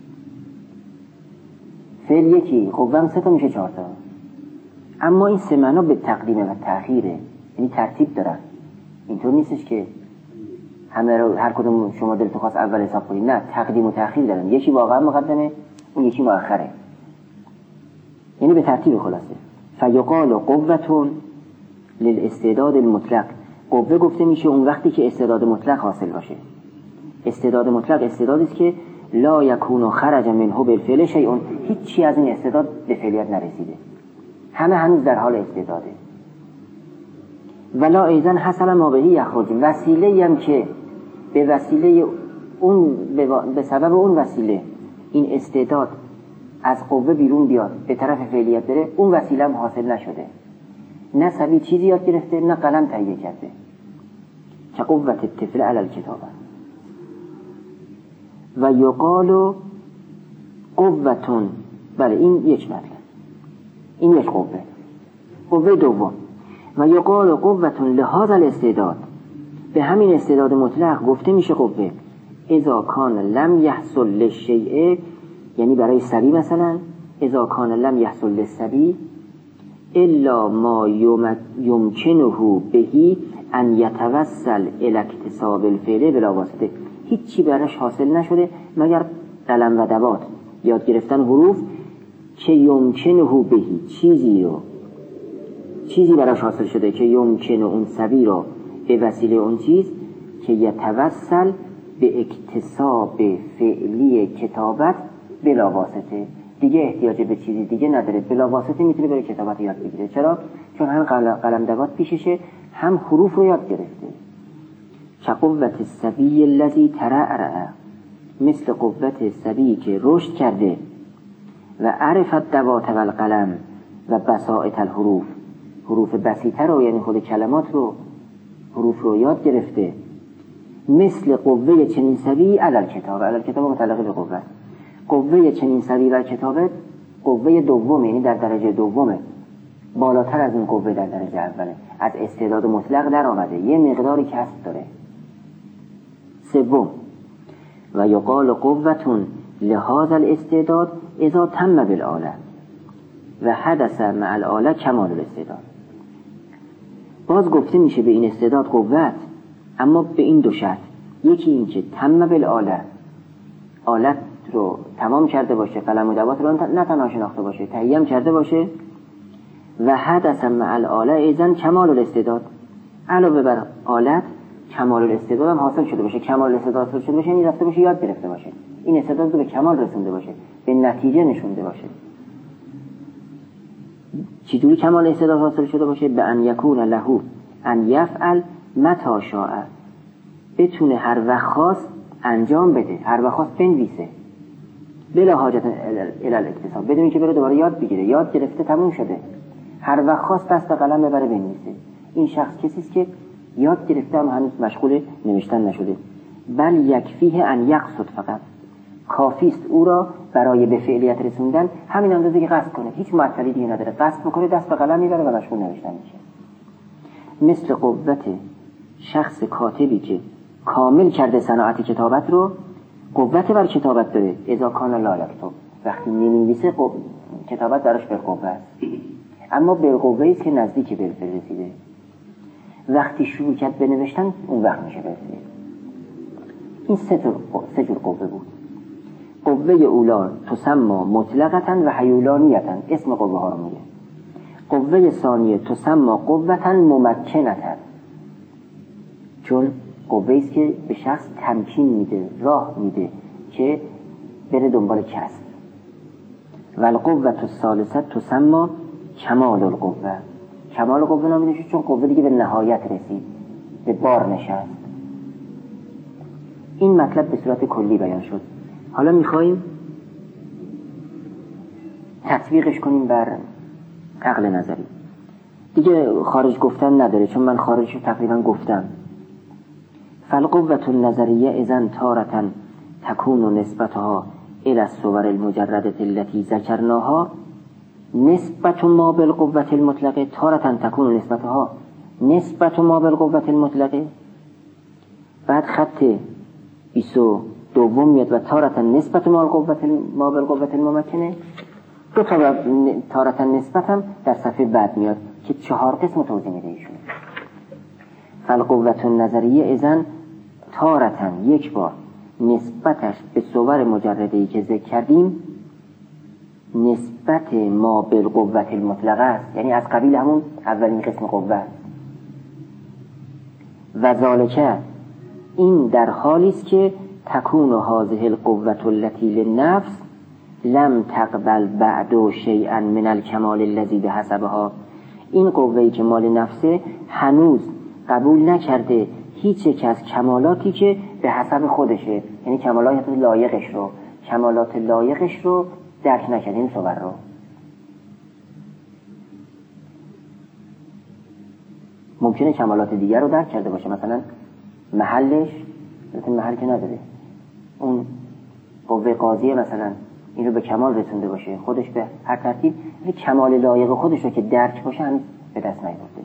فعل یکی، قوه 3 تا میشه 4 تا. اما این 3 معنا به تقدیم و تأخیره، یعنی ترتیب دارن. اینطور نیستش که همه رو هر کدوم شما دلتون خواست اول حساب کنید، نه، تقدیم و تأخیر دارن. یکی واقعا مقدمه، اون یکی مؤخره، یعنی به ترتیب. خلاصه فیقال قوة للاستعداد المطلق، قوه گفته میشه اون وقتی که استعداد مطلق حاصل باشه. استعداد مطلق استعدادی است که لا یکون خرج منه بالفعل شیء، هیچی از این استعداد به فعلیت نرسیده، همه هنوز در حال استعداده. ولا ایزن حصل ما بهی یخرج، وسیله هم که به وسیله اون به سبب اون وسیله این استعداد از قوه بیرون بیاد به طرف فعلیت بره، اون وسیله هم حاصل نشده. نه سبی چیزی یاد گرفته، نه قلم تهیه کرده. که قوة الطفل علی الکتابه. و یقال قوتون، بله این یک مطلب، این یک قوه. قوه دوم، و یقال قوتون لهذا الاستعداد، به همین استعداد مطلق گفته میشه قوه. اذا کان لم یحصل للشیء، یعنی برای سبی مثلا، اذا کان لم یحصل للسبی الا ما یمکنه بهی ان یتوسل الی اکتساب الفعل بلا واسطه، هیچی براش حاصل نشده مگر قلم و دوات، یاد گرفتن حروف که یمکنه بهی، چیزی براش حاصل شده که یمکنه اون سبی را به وسیله اون چیز که یتوسل به اکتساب فعلی کتابت بلا واسطه، دیگه احتیاج به چیزی دیگه نداره، بلا واسطه میتونه بره کتابت یاد بگیره. چرا؟ چون هم قلم دوات پیششه، هم حروف رو یاد گرفته. که قوت السبی الذی ترعرع، مثل قوت سبی که رشد کرده و عرفت دوات و القلم و بساطت الحروف، حروف بسیطه رو، یعنی خود کلمات رو، حروف رو یاد گرفته. مثل قوه چنین سبی علی الکتاب، علی الکتاب متعلق به قوه، قوه چنین سبی و کتابت قوه دوم، یعنی در درجه دومه، بالاتر از این قوه در درجه اوله، از استعداد مطلق در آمده، یه مقداری کسب داره. سوم، و یقال قوتون لهذا الاستعداد اذا تم بالآله و حدث مع الآله کمال الاستعداد. باز گفته میشه به این استعداد قوت، اما به این 2 شرط. یکی این که تم بالآله، آلت رو تمام کرده باشه، قلم و دوات رو نه تنها شناخته باشه، تهیه کرده باشه. و حدث مع الآله ایزن کمال الاستعداد، علاوه بر آلت کمال الاستعداد هم حاصل شده باشه. کمال الاستعداد حاصل شده باشه یعنی رفته باشه یاد گرفته باشه، این استعداد رو به کمال رسونده باشه، به نتیجه نشونده باشه. چطوری کمال استعداد حاصل شده باشه؟ به ان یکون له ان یفعل متی شاء، بتونه هر وقت خواست انجام بده، هر وقت خواست بنویسه، بلا حاجت الی الاکتساب، بدون اینکه بره دوباره یاد بگیره، یاد گرفته تموم شده، هر وقت خواست دست به قلم ببره بنویسه. این شخص کسی است که یاد گرفته اما هنوز مشغول نوشتن نشده. بل یکفیه ان یقصد، فقط کافیست او را برای به فعلیت رسوندن همین اندازه که قصد کنه، هیچ معطلی دیگه نداره، قصد بکنه دست به قلم میبره و مشغول نوشتن میشه. مثل قوت شخص کاتبی که کامل کرده صناعت کتابت رو، قوت بر کتابت داره. اذا کان لا یکتب، وقتی نمی‌نویسه کتابت براش بالقوه است، اما بالقوه است که نزدیک به رسیده. وقتی شروع کرد به نوشتن اون وقت میشه برسید. این سه جور قوه بود. قوه اولا تسمى مطلقتا و حیولانیتا، اسم قوه ها رو میگه. قوه ثانیه تسمى قوتا ممکنتا، چون قوه است که به شخص تمکین میده، راه میده که بره دنبال کسب. و القوه الثالثه تسمى کمال القوه. کمال قوه نامیده شد چون قوه دیگه به نهایت رسید، به بار نشست. این مطلب به صورت کلی بیان شد. حالا میخواییم تطبیقش کنیم بر عقل نظری. دیگه خارج گفتن نداره چون من خارجش رو تقریبا گفتم. فالقوة النظریه اذن تارة تکون نسبتها الى الصور المجردة التي ذکرناها نسبت ما بالقوة المطلقه، تارة تکون نسبتها نسبت ما بالقوة المطلقه. بعد خط 22 میاد و تارة نسبت ما بالقوة الممکنه. دو تا تارة نسبت هم در صفحه بعد میاد که 4 قسم توضیح میده ایشون. فالقوة النظریه اذن تارة، یک بار نسبتش به صور مجرده‌ای که ذکر کردیم نسبت ما بالقوة المطلقه است، یعنی از قبیل همون اولین قسم قوه. و ذالکه، این در حالی است که تکون هذه القوة التي للنفس لم تقبل بعد شیئا من الکمال الذی بحسبها. این قوه‌ای که مال نفسه هنوز قبول نکرده هیچ یک از کمالاتی که به حسب خودشه، یعنی کمالات لایقش رو درک نکرده. این صور رو ممکنه کمالات دیگر رو درک کرده باشه، مثلا محلش، مثلا محل که نداره، اون قوه قاضیه مثلا این رو به کمال رسونده باشه، خودش به هر ترتیب کمال لایق خودش رو که درک باشه هنوز به دست نیاورده.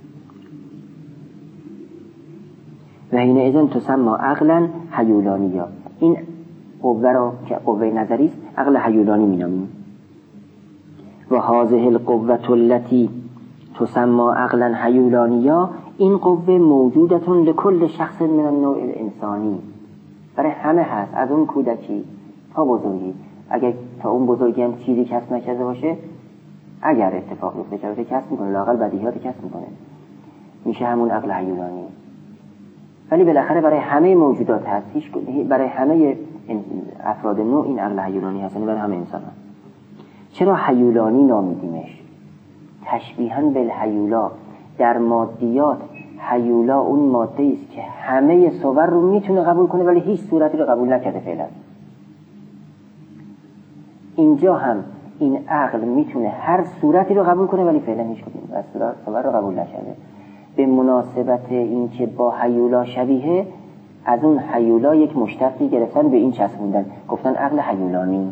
و حین اذن تسمى عقلا حیولانیا، این قوه رو که قوه نظری است عقل حیولانی مینامیم. و هذه القوة التي تسمى عقلا حیولانیا، این قوه موجودتون لکل شخص من النوع الانسانی، برای همه هست، از اون کودکی تا بزرگی. اگر تا اون بزرگی هم چیزی کسب نکرده باشه، اگر اتفاق بیفته که کسب میکنه، لااقل بدیهیات کسب میکنه، میشه همون عقل حیولانی. ولی بالاخره برای همه موجودات هست، برای همه افراد نوع این عقل حیولانی هست، یعنی برای همه انسان هست. چرا حیولانی نامیدیمش؟ تشبیهاً بالحیولا، در مادیات حیولا اون ماده است که همه صور رو میتونه قبول کنه ولی هیچ صورتی رو قبول نکرده فعلا. اینجا هم این عقل میتونه هر صورتی رو قبول کنه ولی فعلا هیچ کدوم از صور رو قبول نکرده. به مناسبت این که با حیولا شبیه، از اون حیولا یک مشتقی گرفتن به این چسبوندن، گفتن عقل حیولانی.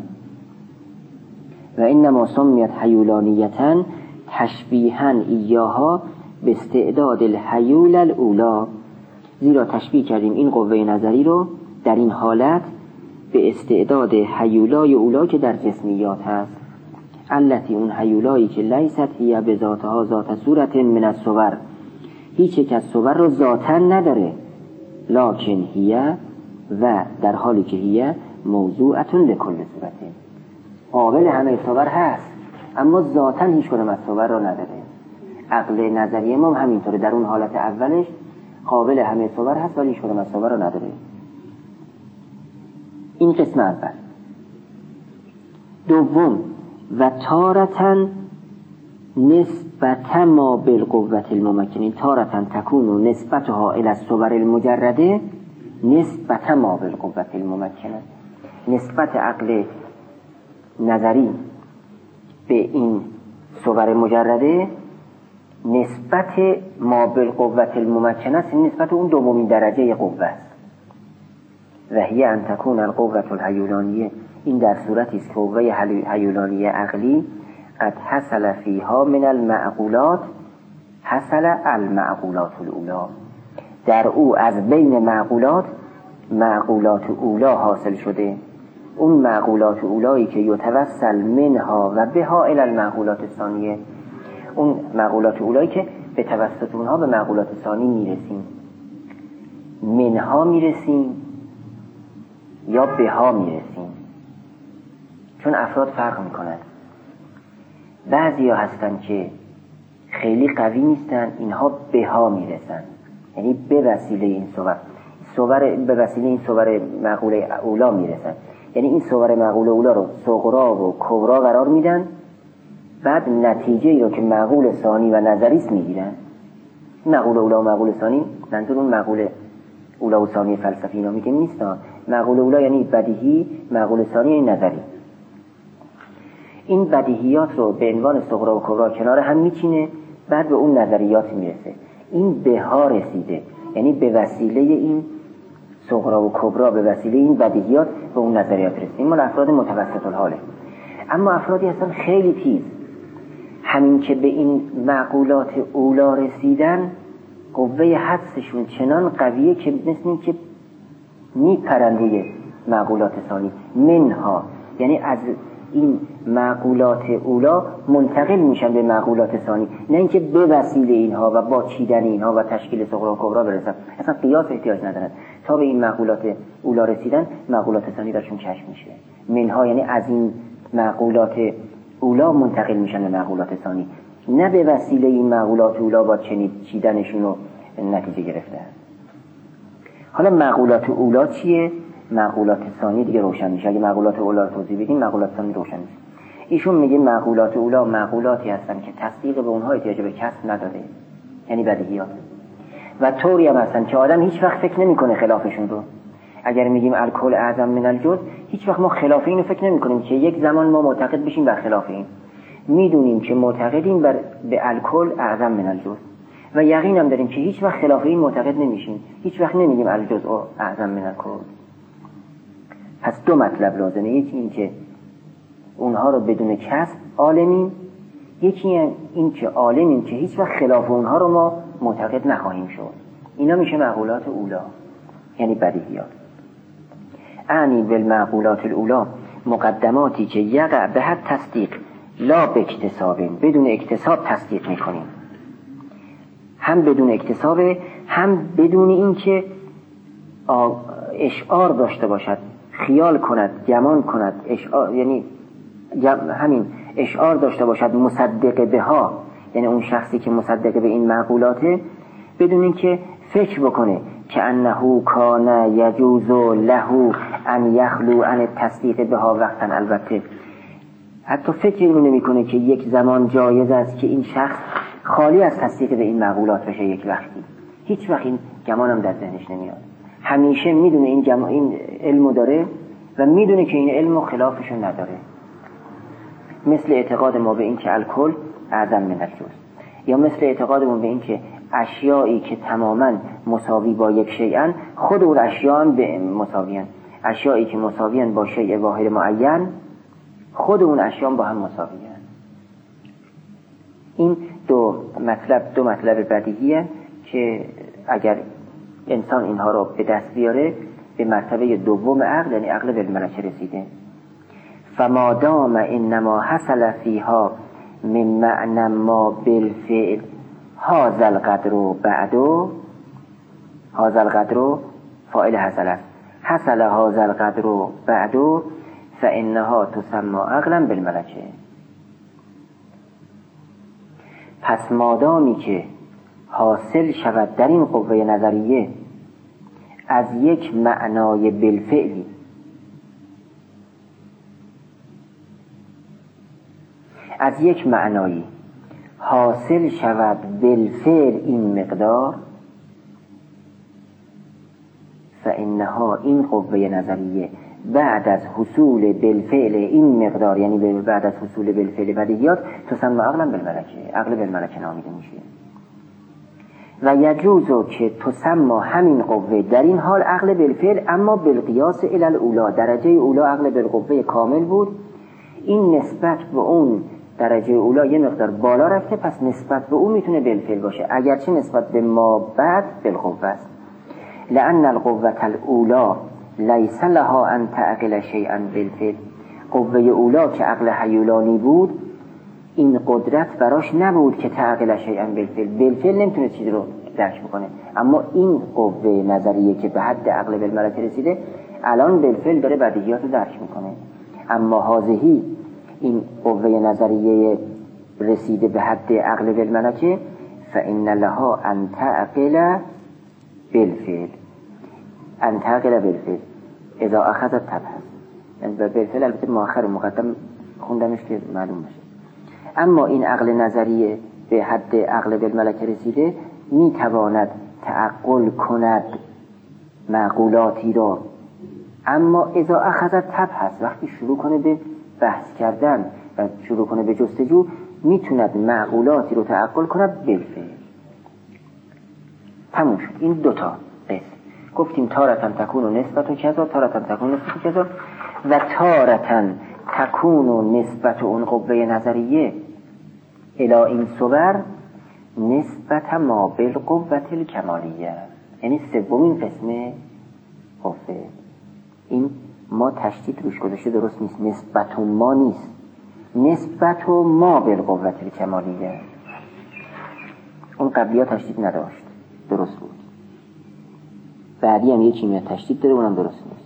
و اینما سمیت حیولانیتن تشبیهاً ایاها به استعداد الحیول الاولا، زیرا تشبیه کردیم این قوه نظری رو در این حالت به استعداد حیولای اولا که در جسمیات هست. التی، اون حیولایی که لیست هی بذاتها ذات صورت من الصور، هیچ یک از صور رو ذاتا نداره، لکن هی، و در حالی که هی موضوعتون لکل صورت، قابل همه صور هست اما ذاتا هیچ کدوم از صور رو نداره. عقل نظری ما همینطوره، در اون حالت اولش قابل همه صور هست ولی هیچ کدوم از صور رو نداره. این قسم اول. دوم، و تارتن نسبت ما بالقوة الممکنه، تارتن تکون نسبتها الى الصور المجرده نسبت ما بالقوة الممکنه، نسبت عقل نظری به این صور مجرده نسبت ما بالقوة الممکنه است، نسبت اون دومین درجه قوه است. و هی ان تکون القوة الحیولانیه، این در صورتی است که قوه حیولانی عقلی قد حصل فیها من المعقولات حصل المعقولات الاولا، در او از بین معقولات اولا حاصل شده. اون معقولات اولایی که یتوسل منها و بها الی المعقولات ثانیه، اون معقولات اولایی که به توسط اونها به معقولات ثانی میرسیم. منها میرسیم یا بها میرسیم، چون افراد فرق میکنند. بعضی ها هستن که خیلی قوی نیستن، اینها بها میرسن، یعنی به وسیله این به وسیله این صور معقوله اولا میرسن، یعنی این صور معقوله اولا رو صغرا و کبرا قرار میدن، بعد نتیجه ای رو که معقول ثانی و نظریست میگیرن. معقول اولا و معقول ثانی منظور اون معقول اولا و ثانی فلسفی اینا میگیم نیستن. معقول اولا یعنی بدیهی، معقول ثانی یعنی نظری. این بدیهیات رو به عنوان صغرا و کبرا کنار هم میچینه، بعد به اون نظریات میرسه. این بها رسیده، یعنی به وسیله این صغرا و کبرا، به وسیله این بدیهیات به اون نظریات رسیدیم. مال افراد متوسط الحاله. اما افرادی هستن خیلی تیز، همین که به این معقولات اولا رسیدن قوه حدسشون چنان قویه که مثل این که میپرن روی معقولات ثانی. منها یعنی از این معقولات اولا منتقل میشن به معقولات ثانی، نه اینکه به وسیله اینها و با چیدن اینها و تشکیل صغرا و کبرا برسن. اصلا قیاس احتیاج ندارن. تا به این معقولات اولا رسیدن معقولات ثانی برشون کشف میشه. منها یعنی از این معقولات اولا منتقل میشن به معقولات ثانی، نه به وسیله این معقولات اولا با چیدنشون رو نتیجه گرفتن. حالا معقولات اولا چیه؟ معقولات ثانی دیگه روشن میشه. اگه معقولات اولا رو توضیح بدیم معقولات ثانی روشن میشه. ایشون میگه معقولات اولا معقولاتی هستن که تصدیق به اونها احتیاج به کسب نداره، یعنی بدیهیات، و طوری هم هستن که آدم هیچ وقت فکر نمیکنه خلافشون رو. اگر میگیم الکل اعظم من الجزء، هیچ وقت ما خلاف اینو فکر نمیکنیم که یک زمان ما معتقد بشیم بر خلاف این. میدونیم که معتقدیم به الکل اعظم من الجزء و یقین هم داریم که هیچ وقت خلاف این معتقد نمیشیم. هیچ وقت نمیگیم الجزء اعظم من الکل. پس دو مطلب لازمه، یکی این که اونها رو بدون کسب عالمیم، یکی این که عالمیم که هیچ وقت خلاف اونها رو ما معتقد نخواهیم شد. اینا میشه معقولات اولا، یعنی بدیهیات. اعنی بالمعقولات الاولا مقدماتی که یقع به حد تصدیق لا به اکتساب، بدون اکتساب تصدیق میکنیم. هم بدون اکتساب، هم بدون این که اشعار داشته باشد، خیال کند، گمان کند، اشعار یعنی همین اشعار داشته باشد مصدق بها، یعنی اون شخصی که مصدق به این معقولاته، بدون این که فکر بکنه که انه کان یجوز له ان یخلو عن التصدیق بها وقتا. البته حتی فکر اینو نمیکنه که یک زمان جایز است که این شخص خالی از تصدیق به این معقولات بشه یک وقتی. هیچ وقت این گمانم در ذهنش نمیاد. همیشه میدونه این علمو داره و میدونه که این علمو خلافشون نداره. مثل اعتقاد ما به این که الکل اعظم من الجزء، یا مثل اعتقادمون به این که اشیایی که تماما مساوی با یک شیئن خود اون اشیاء هم به مساویان. اشیایی که مساویان با شیء واحد معین خود اون اشیاء با هم مساویان. این دو مطلب بدیهیه که اگر انسان اینها رو به دست بیاره به مرتبه دوم عقل، یعنی عقل بالملکه رسیده. فما دام انما حصل فیها من معنی ما بالفعل هذا القدر فاعل حصل است. حصل هذا القدر بعد فانها تسمى عقلا بالملکه. پس مادامی که حاصل شود در این قوه نظریه از یک معنای بالفعلی، از یک معنایی حاصل شود بالفعل این مقدار، فانها این قوه نظریه بعد از حصول بالفعل این مقدار، یعنی بعد از حصول بالفعل بدیهیات، تسمى عقلا بالملکه، عقل بالملکه نامیده میشه. و یجوزو که تسمى همین قوه در این حال عقل بالفعل، اما بالقیاس الی الاولا، درجه اولا عقل بالقوه کامل بود. این نسبت به اون درجه اولا یه مقدار بالا رفته، پس نسبت به او میتونه بالفعل باشه، اگرچه نسبت به ما بعد بالقوه است. لأن القوة الاولا لیس لها ان تعقل شیئا بالفعل. قوه اولا که عقل هیولانی بود، این قدرت براش نبود که تعقل شیئا بالفعل، بالفعل نمیتونه چیزی رو درک بکنه. اما این قوه نظریه که به حد عقل بالملکه رسیده، الان بالفعل داره بدیهیات رو درک میکنه. اما هذهی، این قوه نظریه رسیده به حد عقل بالملکه، فإن لها ان تعقل بالفعل، ان تعقل بالفعل اذا اخذت تبحث. یعنی بالفعل البته مؤخر مقدم خوندمش که معلوم بشه. اما این عقل نظریه به حد عقل بالملکه رسیده میتواند تعقل کند معقولاتی را، اما اذا اخذت تبحث، وقتی شروع کنه به بحث کردن و شروع کنه به جستجو، میتوند معقولاتی رو تعقل کند بالفعل. تموم شد. این دوتا قسم گفتیم، تارتن تکون و نسبت و کذا، تارتن تکون و نسبت و کذا، و تارتن تکون و نسبت اون قوه نظریه الی این صور نسبت ما بالقوة الکمالیه. یعنی سومین قسم قوه. این ما تشدید روش گذاشته، درست نیست، نسبت ما نیست، نسبت ما بالقوة الکمالیه. اون قبلی ها تشدید نداشت، درست بود. بعدی هم یکی میاد تشدید داره، اونم درست نیست.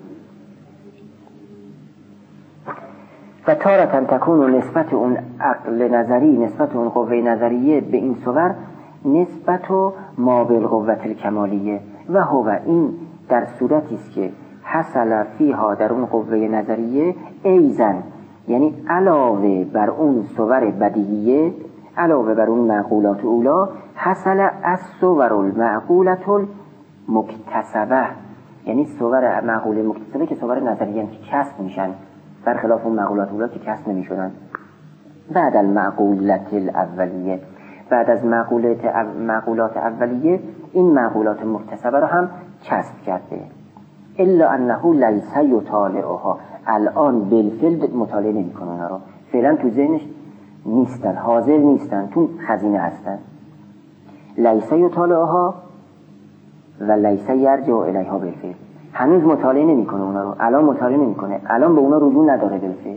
و تارتن تکون و نسبت اون عقل نظری، نسبت اون قوه نظریه به این صور نسبت ما بالقوة الکمالیه، و هو این در صورتی است که حصل فیها، در اون قوه نظریه، ایزن، یعنی علاوه بر اون صور بدیهیه، علاوه بر اون معقولات اولا، حصل از صور المعقولات المکتسبه، یعنی صور معقوله مکتسبه که صور نظریه که کسب میشن، برخلاف اون معقولات اولا که کسب نمیشونن. بعد المعقولات الاولیه، بعد از معقولات اولیه، این معقولات مکتسبه رو هم کسب کرده. الا انه لیس یطالعها، الان بالفعل مطالعه نمیکنه اونا رو، فعلا تو ذهنش نیستن، حاضر نیستن، تو خزینه هستن. لیس یطالعها و لیس یرجع الیها بالفعل، هنوز مطالعه نمیکنه اونا رو، الان مطالعه نمیکنه، الان به اونا رجوع نداره بالفعل.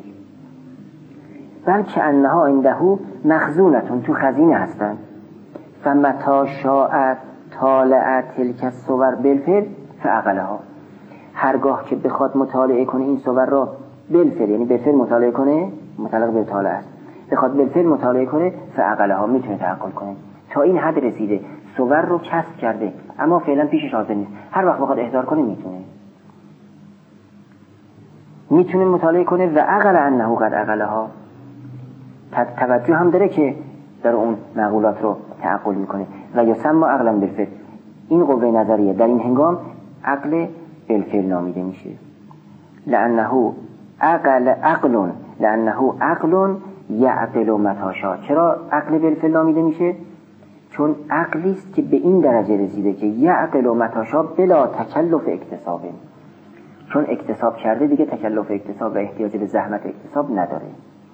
بلکه انها عنده مخزونتون، تو خزینه هستن. فمتا شاء طالع تلک الصور بالفعل فعقلها، هرگاه که بخواد مطالعه کنه این صور را بالفعل، یعنی بالفعل مطالعه کنه، متعلق به طالع است، بخواد بالفعل مطالعه کنه فعقلها، میتونه تعقل کنه. تا این حد رسیده، صور رو کسب کرده، اما فعلا پیشش حاضر نیست. هر وقت بخواد احضار کنه میتونه مطالعه کنه. و عقل انه قد عقلها، توجه هم داره که در اون معقولات رو تعقل میکنه. و یسمى عقلا بالفعل، این قوه نظریه در این هنگام عقل بالفعل نامیده میشه. لانه عقل یعقل متی شاء. چرا عقل بالفعل نامیده میشه؟ چون عقلی است که به این درجه رسیده که یعقل متی شاء بلا تکلف اکتسابه، چون اکتساب کرده دیگه تکلف اکتساب و احتیاج به زحمت اکتساب نداره.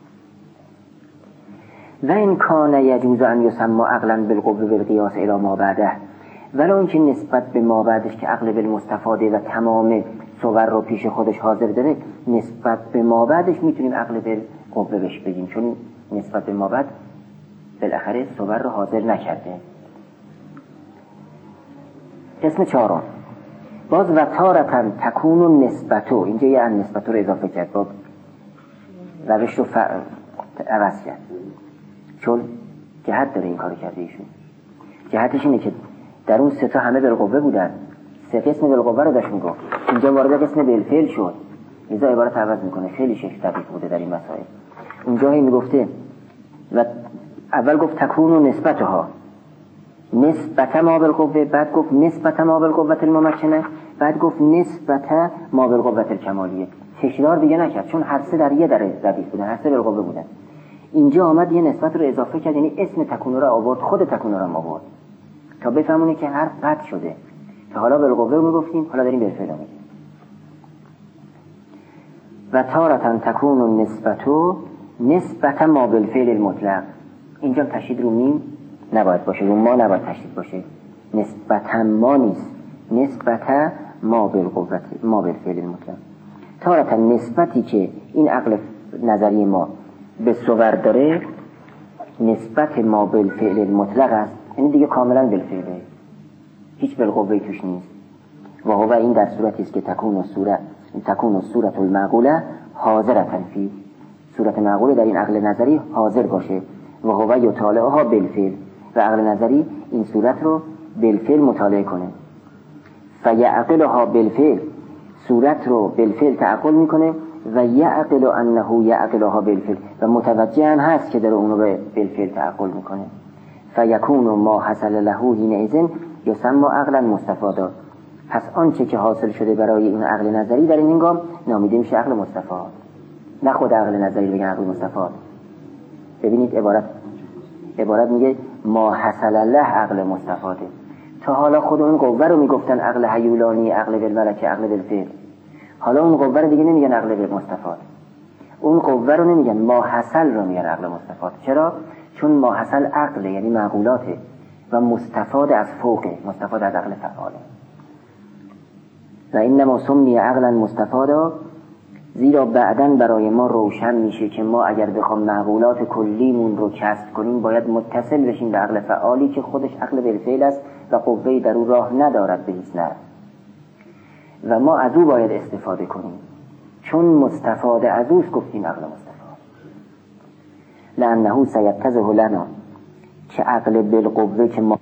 و این کان یجوز ان یسمى عقلا بالقوه بالقیاس الی ما بعده، ولو اینکه نسبت به ما بعدش که عقل بالمستفاده و تمام صور رو پیش خودش حاضر داره، نسبت به ما بعدش میتونیم عقل بالقوه بهش بگیم، چون نسبت به ما بعد بالاخره صور رو حاضر نکرده. قسم چهارم، باز و تارتن تکون نسبتو، اینجا یه نسبتو رو اضافه کرد، با روش رو عوض کرد، چون جهت داره این کارو کرده ایشون. جهتش اینه که در اون سه تا همه بالقوه بودن، سه قسم بالقوه رو داشت میگفت، اینجا وارد قسم بالفعل شد، لذا عبارت عوض میکنه، خیلی شکل دقیق بوده در این مسائل. اونجا هی میگفته و اول گفت تکون و نسبتها، نسبت ما بالقوه، بعد گفت نسبت ما بالقوه الممکنه، بعد گفت نسبت ما بالقوه الکمالیه. تکرار دیگه نکرد، چون هر سه در یه درجه ردیف بودن، هر سه بالقوه بودن. اینجا آمد یه نسبت رو اضافه کرد، یعنی اسم تکون رو آورد، خود تکون رو آورد تا بفهمونه که حرف قطع شده، که حالا بالقوه میگفتیم، حالا داریم بالفعل میگیم. و تارتن تکون النسبتو نسبت ما بالفعل المطلق، اینجا تشدید رو میم نباید باشه، رو ما نباید تشدید باشه، نسبت ما نیست، نسبت ما بالقوت ما بالفعل المطلق. تارتا نسبتی که این عقل نظری ما به صور داره نسبت ما بالفعل المطلق است، یعنی دیگه کاملا بالفعله، هیچ بالقوه توش نیست. و هو این در صورتی است که تکون الصورت المعقوله حاضرتن فی، صورت معقوله در این عقل نظری حاضر باشه. و هو یطالعها بالفعل، و عقل نظری این صورت رو بالفعل مطالعه کنه. فیعقلها بالفعل، صورت رو بالفعل تعقل میکنه. و یعقل انه یعقلها بالفعل، و متوجه هم هست که داره اون رو بالفعل تعقل میکنه. فیکون ما حصل له حینئذ یسمى عقلا مستفادا، پس آنچه که حاصل شده برای این عقل نظری در این هنگام نامیده میشه عقل مستفاد، نه خود عقل نظری بگن عقل مستفاد. ببینید عبارت میگه ما حصل له عقل مستفاده. تا حالا خود اون قوه رو میگفتن عقل هیولانی، عقل بالملک، عقل بالفعل. حالا اون قوه رو دیگه نمیگن عقل بالمستفاد، اون قوه رو نمیگن، ما حصل رو میگن عقل مستفاد. چرا؟ چون ما حصل عقل یعنی معقولاته و مستفاد از فوقه، مستفاد از عقل فعاله. و اینما سمی عقلا مستفادا، زیرا بعداً برای ما روشن میشه که ما اگر بخوام معقولات کلیمون رو کسب کنیم باید متصل بشیم به عقل فعالی که خودش عقل بالفعل است و قوه‌ای در او راه ندارد به هیچ نحو، و ما از او باید استفاده کنیم، چون مستفاده از اوست گفتیم عقل مستفاد. لأنه سیتضح لنا، که عقل بالقوه که ما